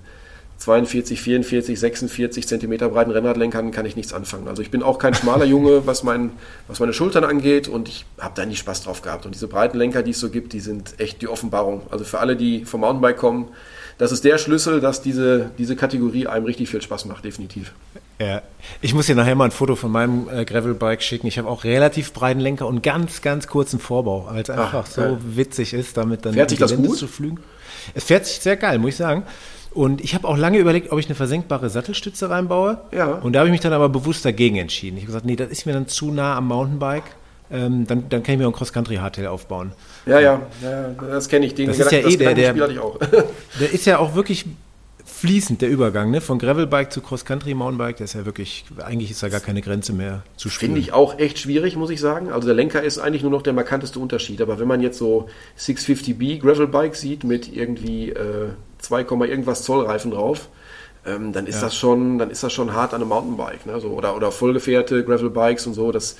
42, 44, 46 Zentimeter breiten Rennradlenkern kann ich nichts anfangen. Also ich bin auch kein schmaler Junge, was meine Schultern angeht, und ich habe da nie Spaß drauf gehabt. Und diese breiten Lenker, die es so gibt, die sind echt die Offenbarung. Also für alle, die vom Mountainbike kommen, das ist der Schlüssel, dass diese Kategorie einem richtig viel Spaß macht, definitiv. Ja, ich muss dir nachher mal ein Foto von meinem Gravelbike schicken. Ich habe auch relativ breiten Lenker und ganz, ganz kurzen Vorbau, weil es einfach so witzig ist, damit dann fährt sich das gut? zu flügen. Es fährt sich sehr geil, muss ich sagen. Und ich habe auch lange überlegt, ob ich eine versenkbare Sattelstütze reinbaue. Ja. Und da habe ich mich dann aber bewusst dagegen entschieden. Ich habe gesagt, nee, das ist mir dann zu nah am Mountainbike. Dann kann ich mir auch ein Cross-Country-Hardtail aufbauen. Ja, das kenne ich. Das ist ja der hatte ich auch. Der ist ja auch wirklich fließend, der Übergang, ne? Von Gravelbike zu Cross-Country-Mountainbike. Der ist ja wirklich, eigentlich ist da gar keine Grenze mehr zu spüren. Finde ich auch echt schwierig, muss ich sagen. Also der Lenker ist eigentlich nur noch der markanteste Unterschied. Aber wenn man jetzt so 650B Gravelbike sieht mit irgendwie 2, irgendwas Zoll Reifen drauf, dann ist das schon hart an einem Mountainbike, ne? So, oder vollgefährte Gravelbikes und so, das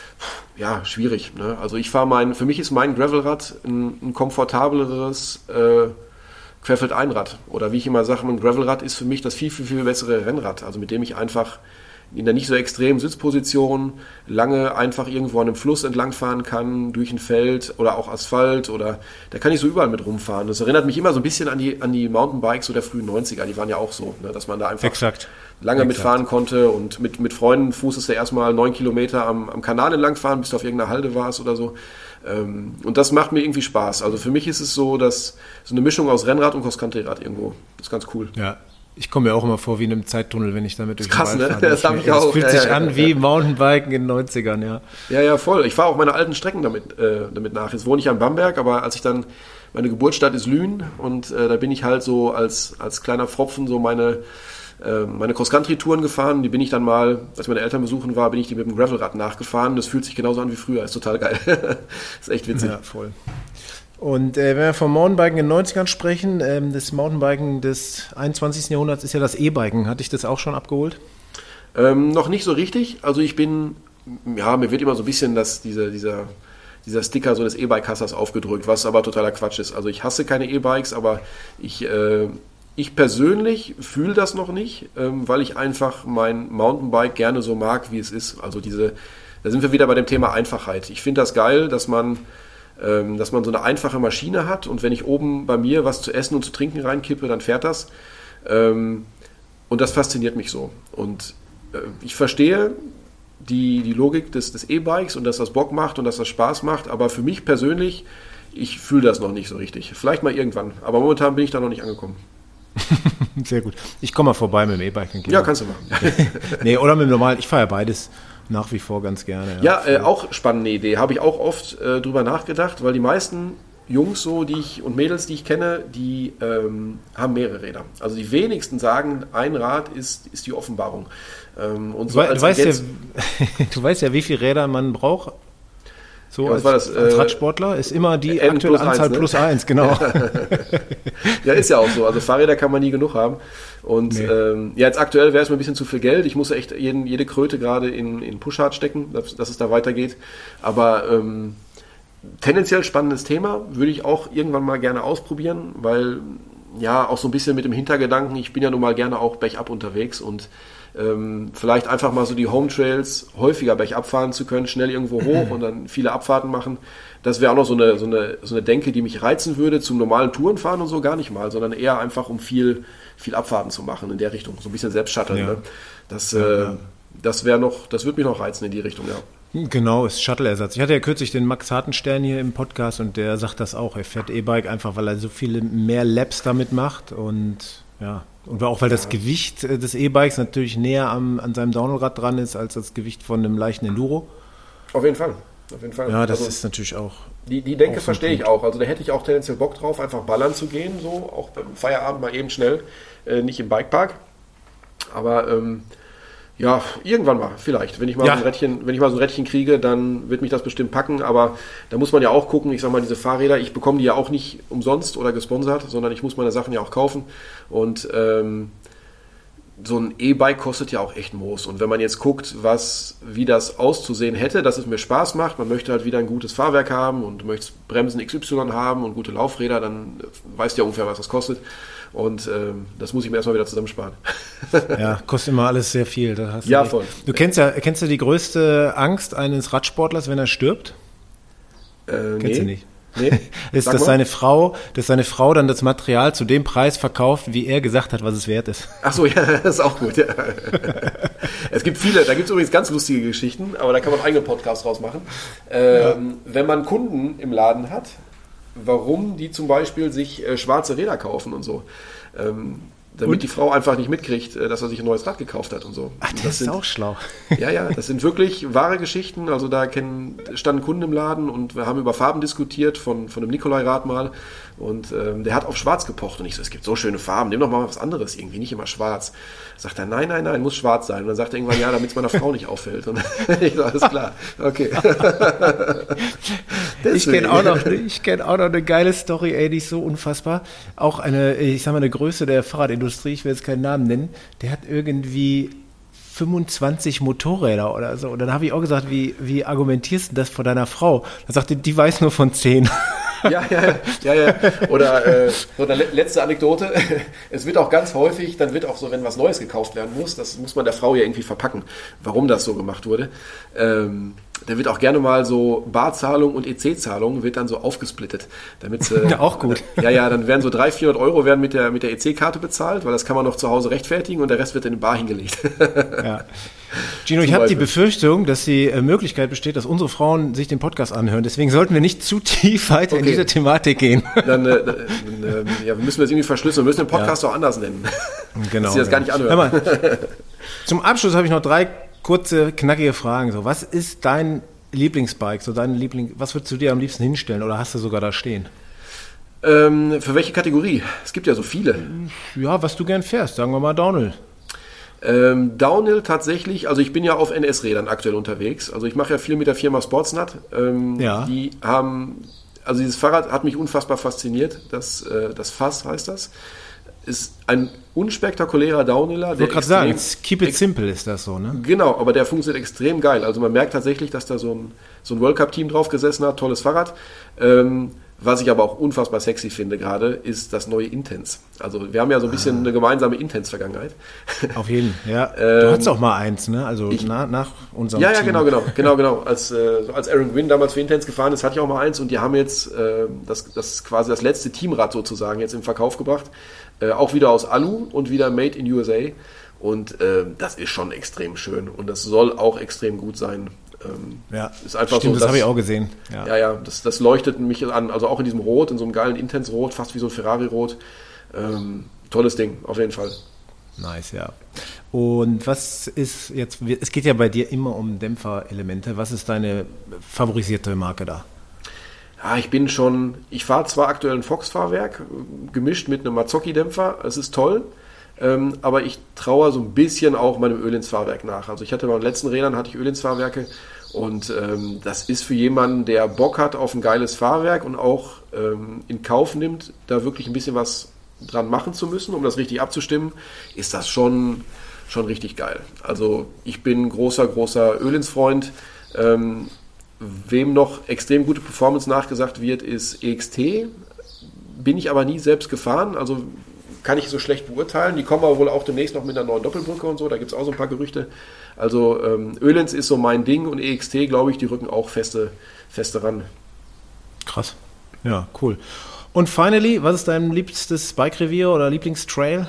schwierig, ne? Also für mich ist mein Gravelrad ein komfortableres Querfeldeinrad, oder wie ich immer sage, ein Gravelrad ist für mich das viel, viel, viel bessere Rennrad, also mit dem ich einfach in der nicht so extremen Sitzposition lange einfach irgendwo an einem Fluss entlangfahren kann, durch ein Feld oder auch Asphalt, oder da kann ich so überall mit rumfahren. Das erinnert mich immer so ein bisschen an die Mountainbikes so der frühen 90er, die waren ja auch so, ne, dass man da einfach lange mitfahren konnte, und mit Freunden fußest du erstmal 9 Kilometer am Kanal entlangfahren, bis du auf irgendeiner Halde warst oder so. Und das macht mir irgendwie Spaß. Also für mich ist es so, dass so eine Mischung aus Rennrad und Cross-Country-Rad irgendwo, das ist ganz cool. Ja. Ich komme mir auch immer vor wie in einem Zeittunnel, wenn ich damit durch den Wald fahre. Das habe ich auch. Das fühlt sich an wie Mountainbiken in den 90ern, ja. Ja, voll. Ich fahre auch meine alten Strecken damit nach. Jetzt wohne ich am Bamberg, aber meine Geburtsstadt ist Lünen, und da bin ich halt so als kleiner Pfropfen so meine Cross-Country-Touren gefahren. Die bin ich dann mal, als meine Eltern besuchen war, bin ich die mit dem Gravelrad nachgefahren. Das fühlt sich genauso an wie früher. Ist total geil. Ist echt witzig. Ja, voll. Und wenn wir vom Mountainbiken in den 90ern sprechen, das Mountainbiken des 21. Jahrhunderts ist ja das E-Biken. Hatte ich das auch schon abgeholt? Noch nicht so richtig. Also mir wird immer so ein bisschen dieser Sticker so des E-Bike-Hassers aufgedrückt, was aber totaler Quatsch ist. Also ich hasse keine E-Bikes, aber ich persönlich fühle das noch nicht, weil ich einfach mein Mountainbike gerne so mag, wie es ist. Also da sind wir wieder bei dem Thema Einfachheit. Ich finde das geil, dass man so eine einfache Maschine hat, und wenn ich oben bei mir was zu essen und zu trinken reinkippe, dann fährt das. Und das fasziniert mich so. Und ich verstehe die Logik des E-Bikes und dass das Bock macht und dass das Spaß macht, aber für mich persönlich, ich fühle das noch nicht so richtig. Vielleicht mal irgendwann, aber momentan bin ich da noch nicht angekommen. Sehr gut. Ich komme mal vorbei mit dem E-Bike. Ja, kannst du machen. Nee, oder mit dem normalen. Ich fahre ja beides nach wie vor ganz gerne. Ja, auch spannende Idee. Habe ich auch oft drüber nachgedacht, weil die meisten Jungs so, und Mädels, die ich kenne, die haben mehrere Räder. Also die wenigsten sagen, ein Rad ist die Offenbarung. Und so du weißt ja, wie viele Räder man braucht. So ja, als Radsportler ist immer die aktuelle Anzahl plus 1, genau. Ja, ist ja auch so. Also Fahrräder kann man nie genug haben. Und jetzt aktuell wäre es mir ein bisschen zu viel Geld. Ich muss echt jede Kröte gerade in Pushart stecken, dass es da weitergeht. Aber tendenziell spannendes Thema, würde ich auch irgendwann mal gerne ausprobieren, weil ja auch so ein bisschen mit dem Hintergedanken, ich bin ja nun mal gerne auch bergab unterwegs und vielleicht einfach mal so die Home Trails häufiger bergab fahren zu können, schnell irgendwo hoch und dann viele Abfahrten machen. Das wäre auch noch so eine Denke, die mich reizen würde, zum normalen Tourenfahren und so gar nicht mal, sondern eher einfach um viel Abfahrten zu machen in der Richtung, so ein bisschen selbst shutteln. Ja. Ne? Das würde mich noch reizen in die Richtung, ja. Genau, ist Shuttle-Ersatz. Ich hatte ja kürzlich den Max Hartenstern hier im Podcast und der sagt das auch. Er fährt E-Bike einfach, weil er so viele mehr Laps damit macht und ja. Und auch weil das Gewicht des E-Bikes natürlich näher an seinem Downhillrad dran ist, als das Gewicht von einem leichten Enduro. Auf jeden Fall. Ja, das ist natürlich auch... Die Denke verstehe ich auch. Also da hätte ich auch tendenziell Bock drauf, einfach ballern zu gehen, so auch beim Feierabend mal eben schnell, nicht im Bikepark. Aber ja, irgendwann mal, vielleicht. Wenn ich mal so ein Rädchen kriege, dann wird mich das bestimmt packen. Aber da muss man ja auch gucken, ich sag mal, diese Fahrräder, ich bekomme die ja auch nicht umsonst oder gesponsert, sondern ich muss meine Sachen ja auch kaufen. Und so ein E-Bike kostet ja auch echt Moos. Und wenn man jetzt guckt, wie das auszusehen hätte, dass es mir Spaß macht, man möchte halt wieder ein gutes Fahrwerk haben und möchte Bremsen XY haben und gute Laufräder, dann weißt du ja ungefähr, was das kostet. Und das muss ich mir erstmal wieder zusammensparen. Ja, kostet immer alles sehr viel. Voll. Du kennst du die größte Angst eines Radsportlers, wenn er stirbt? Kennst du nicht? Nee. Dass seine Frau dann das Material zu dem Preis verkauft, wie er gesagt hat, was es wert ist. Ach so, ja, das ist auch gut. Ja. Es gibt viele, da gibt es übrigens ganz lustige Geschichten, aber da kann man einen eigenen Podcast draus machen. Wenn man Kunden im Laden hat, warum die zum Beispiel sich schwarze Räder kaufen und so. Damit die Frau einfach nicht mitkriegt, dass er sich ein neues Rad gekauft hat und so. Ach, das ist auch schlau. Ja, das sind wirklich wahre Geschichten. Also da standen Kunden im Laden und wir haben über Farben diskutiert von dem Nikolai-Rad mal. Und der hat auf schwarz gepocht. Und ich so, es gibt so schöne Farben, nimm doch mal was anderes irgendwie, nicht immer schwarz. Sagt er, nein, muss schwarz sein. Und dann sagt er irgendwann, ja, damit es meiner Frau nicht auffällt. Und ich so, alles klar, okay. Ich kenne auch noch eine geile Story, ey, die ist so unfassbar. Auch eine Größe der Fahrradindustrie, ich will jetzt keinen Namen nennen, der hat irgendwie 25 Motorräder oder so. Und dann habe ich auch gesagt, wie argumentierst du das vor deiner Frau? Da sagte die weiß nur von 10. Ja. Oder so eine letzte Anekdote. Es wird auch ganz häufig, dann wird auch so, wenn was Neues gekauft werden muss, das muss man der Frau ja irgendwie verpacken, warum das so gemacht wurde. Da wird auch gerne mal so Barzahlung und EC-Zahlung wird dann so aufgesplittet. Damit ja, auch gut. Dann werden so 300-400 Euro werden mit der EC-Karte bezahlt, weil das kann man noch zu Hause rechtfertigen und der Rest wird in den Bar hingelegt. Ja. Gino, ich habe die Befürchtung, dass die Möglichkeit besteht, dass unsere Frauen sich den Podcast anhören. Deswegen sollten wir nicht zu tief weiter in diese Thematik gehen. Dann wir müssen das irgendwie verschlüsseln. Wir müssen den Podcast auch anders nennen. Genau. Dass sie das gar nicht anhören. Hör mal, zum Abschluss habe ich noch 3 kurze, knackige Fragen. So, was ist dein Lieblingsbike? Was würdest du dir am liebsten hinstellen oder hast du sogar da stehen? Für welche Kategorie? Es gibt ja so viele. Ja, was du gern fährst, sagen wir mal Downhill. Downhill tatsächlich, also ich bin ja auf NS-Rädern aktuell unterwegs. Also ich mache ja viel mit der Firma Sportsnut. Die haben, also dieses Fahrrad hat mich unfassbar fasziniert. Das Fass heißt das. Ist ein unspektakulärer Downhiller. Ich wollte gerade sagen, keep it simple ist das so, ne? Genau, aber der funktioniert extrem geil. Also man merkt tatsächlich, dass da so ein World Cup-Team drauf gesessen hat. Tolles Fahrrad. Was ich aber auch unfassbar sexy finde gerade, ist das neue Intense. Also wir haben ja so ein bisschen eine gemeinsame Intense-Vergangenheit. Auf jeden Fall, ja. Du hattest auch mal eins, ne? Also nach unserem Team. Ja, genau. Als Aaron Gwynn damals für Intense gefahren ist, hatte ich auch mal eins und die haben jetzt das quasi das letzte Teamrad sozusagen jetzt im Verkauf gebracht. Auch wieder aus Alu und wieder made in USA. Und das ist schon extrem schön und das soll auch extrem gut sein. Ist einfach stimmt, so, das habe ich auch gesehen. Ja, das leuchtet mich an, also auch in diesem Rot, in so einem geilen Intense-Rot, fast wie so ein Ferrari-Rot. Tolles Ding, auf jeden Fall. Nice, ja. Und was ist jetzt, es geht ja bei dir immer um Dämpferelemente, was ist deine favorisierte Marke da? Ja, ich fahre zwar aktuell ein Fox-Fahrwerk, gemischt mit einem Mazzocchi-Dämpfer, es ist toll, aber ich traue so ein bisschen auch meinem Öl ins Fahrwerk nach. Also ich hatte bei den letzten Rädern Öl ins Fahrwerke und das ist für jemanden, der Bock hat auf ein geiles Fahrwerk und auch in Kauf nimmt, da wirklich ein bisschen was dran machen zu müssen, um das richtig abzustimmen, ist das schon richtig geil. Also ich bin großer Öl-ins-Freund. Wem noch extrem gute Performance nachgesagt wird, ist EXT. Bin ich aber nie selbst gefahren, also kann ich so schlecht beurteilen. Die kommen aber wohl auch demnächst noch mit einer neuen Doppelbrücke und so, da gibt es auch so ein paar Gerüchte. Also Öhlins ist so mein Ding und EXT, glaube ich, die rücken auch feste ran. Krass. Ja, cool. Und finally, was ist dein liebstes Bike-Revier oder Lieblingstrail?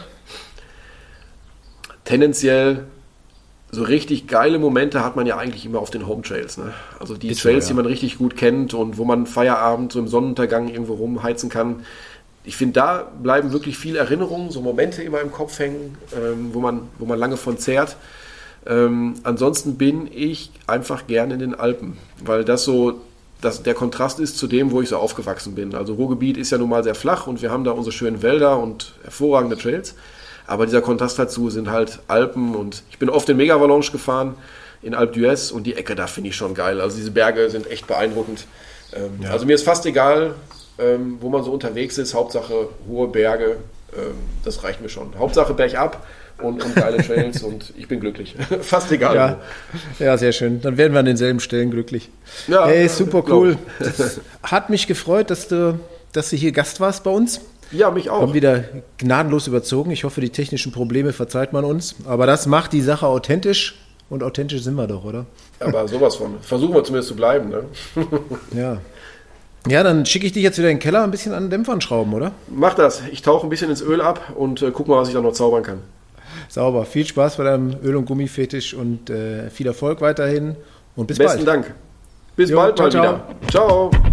Tendenziell so richtig geile Momente hat man ja eigentlich immer auf den Home Trails. Ne? Also die ist Trails, so, ja. die man richtig gut kennt und wo man Feierabend so im Sonnenuntergang irgendwo rumheizen kann. Ich finde, da bleiben wirklich viele Erinnerungen, so Momente immer im Kopf hängen, wo man lange von zehrt. Ansonsten bin ich einfach gerne in den Alpen, weil der Kontrast ist zu dem, wo ich so aufgewachsen bin. Also Ruhrgebiet ist ja nun mal sehr flach und wir haben da unsere schönen Wälder und hervorragende Trails. Aber dieser Kontrast dazu sind halt Alpen und ich bin oft in Megavalanche gefahren, in Alpe d'Huez und die Ecke da finde ich schon geil. Also diese Berge sind echt beeindruckend. Ja. Also mir ist fast egal, wo man so unterwegs ist. Hauptsache hohe Berge, das reicht mir schon. Hauptsache bergab und geile Trails und ich bin glücklich. Fast egal. Ja. Ja, sehr schön. Dann werden wir an denselben Stellen glücklich. Ja, hey, super cool. Das hat mich gefreut, dass du hier Gast warst bei uns. Ja, mich auch. Haben wieder gnadenlos überzogen. Ich hoffe, die technischen Probleme verzeiht man uns. Aber das macht die Sache authentisch. Und authentisch sind wir doch, oder? Aber sowas von. Versuchen wir zumindest zu bleiben, ne? Ja. Ja, dann schicke ich dich jetzt wieder in den Keller ein bisschen an den Dämpfern schrauben, oder? Mach das. Ich tauche ein bisschen ins Öl ab und guck mal, was ich da noch zaubern kann. Sauber. Viel Spaß bei deinem Öl- und Gummifetisch und viel Erfolg weiterhin. Und bis Besten bald. Dank. Bis Jo, bald ciao, mal ciao. wieder. Ciao.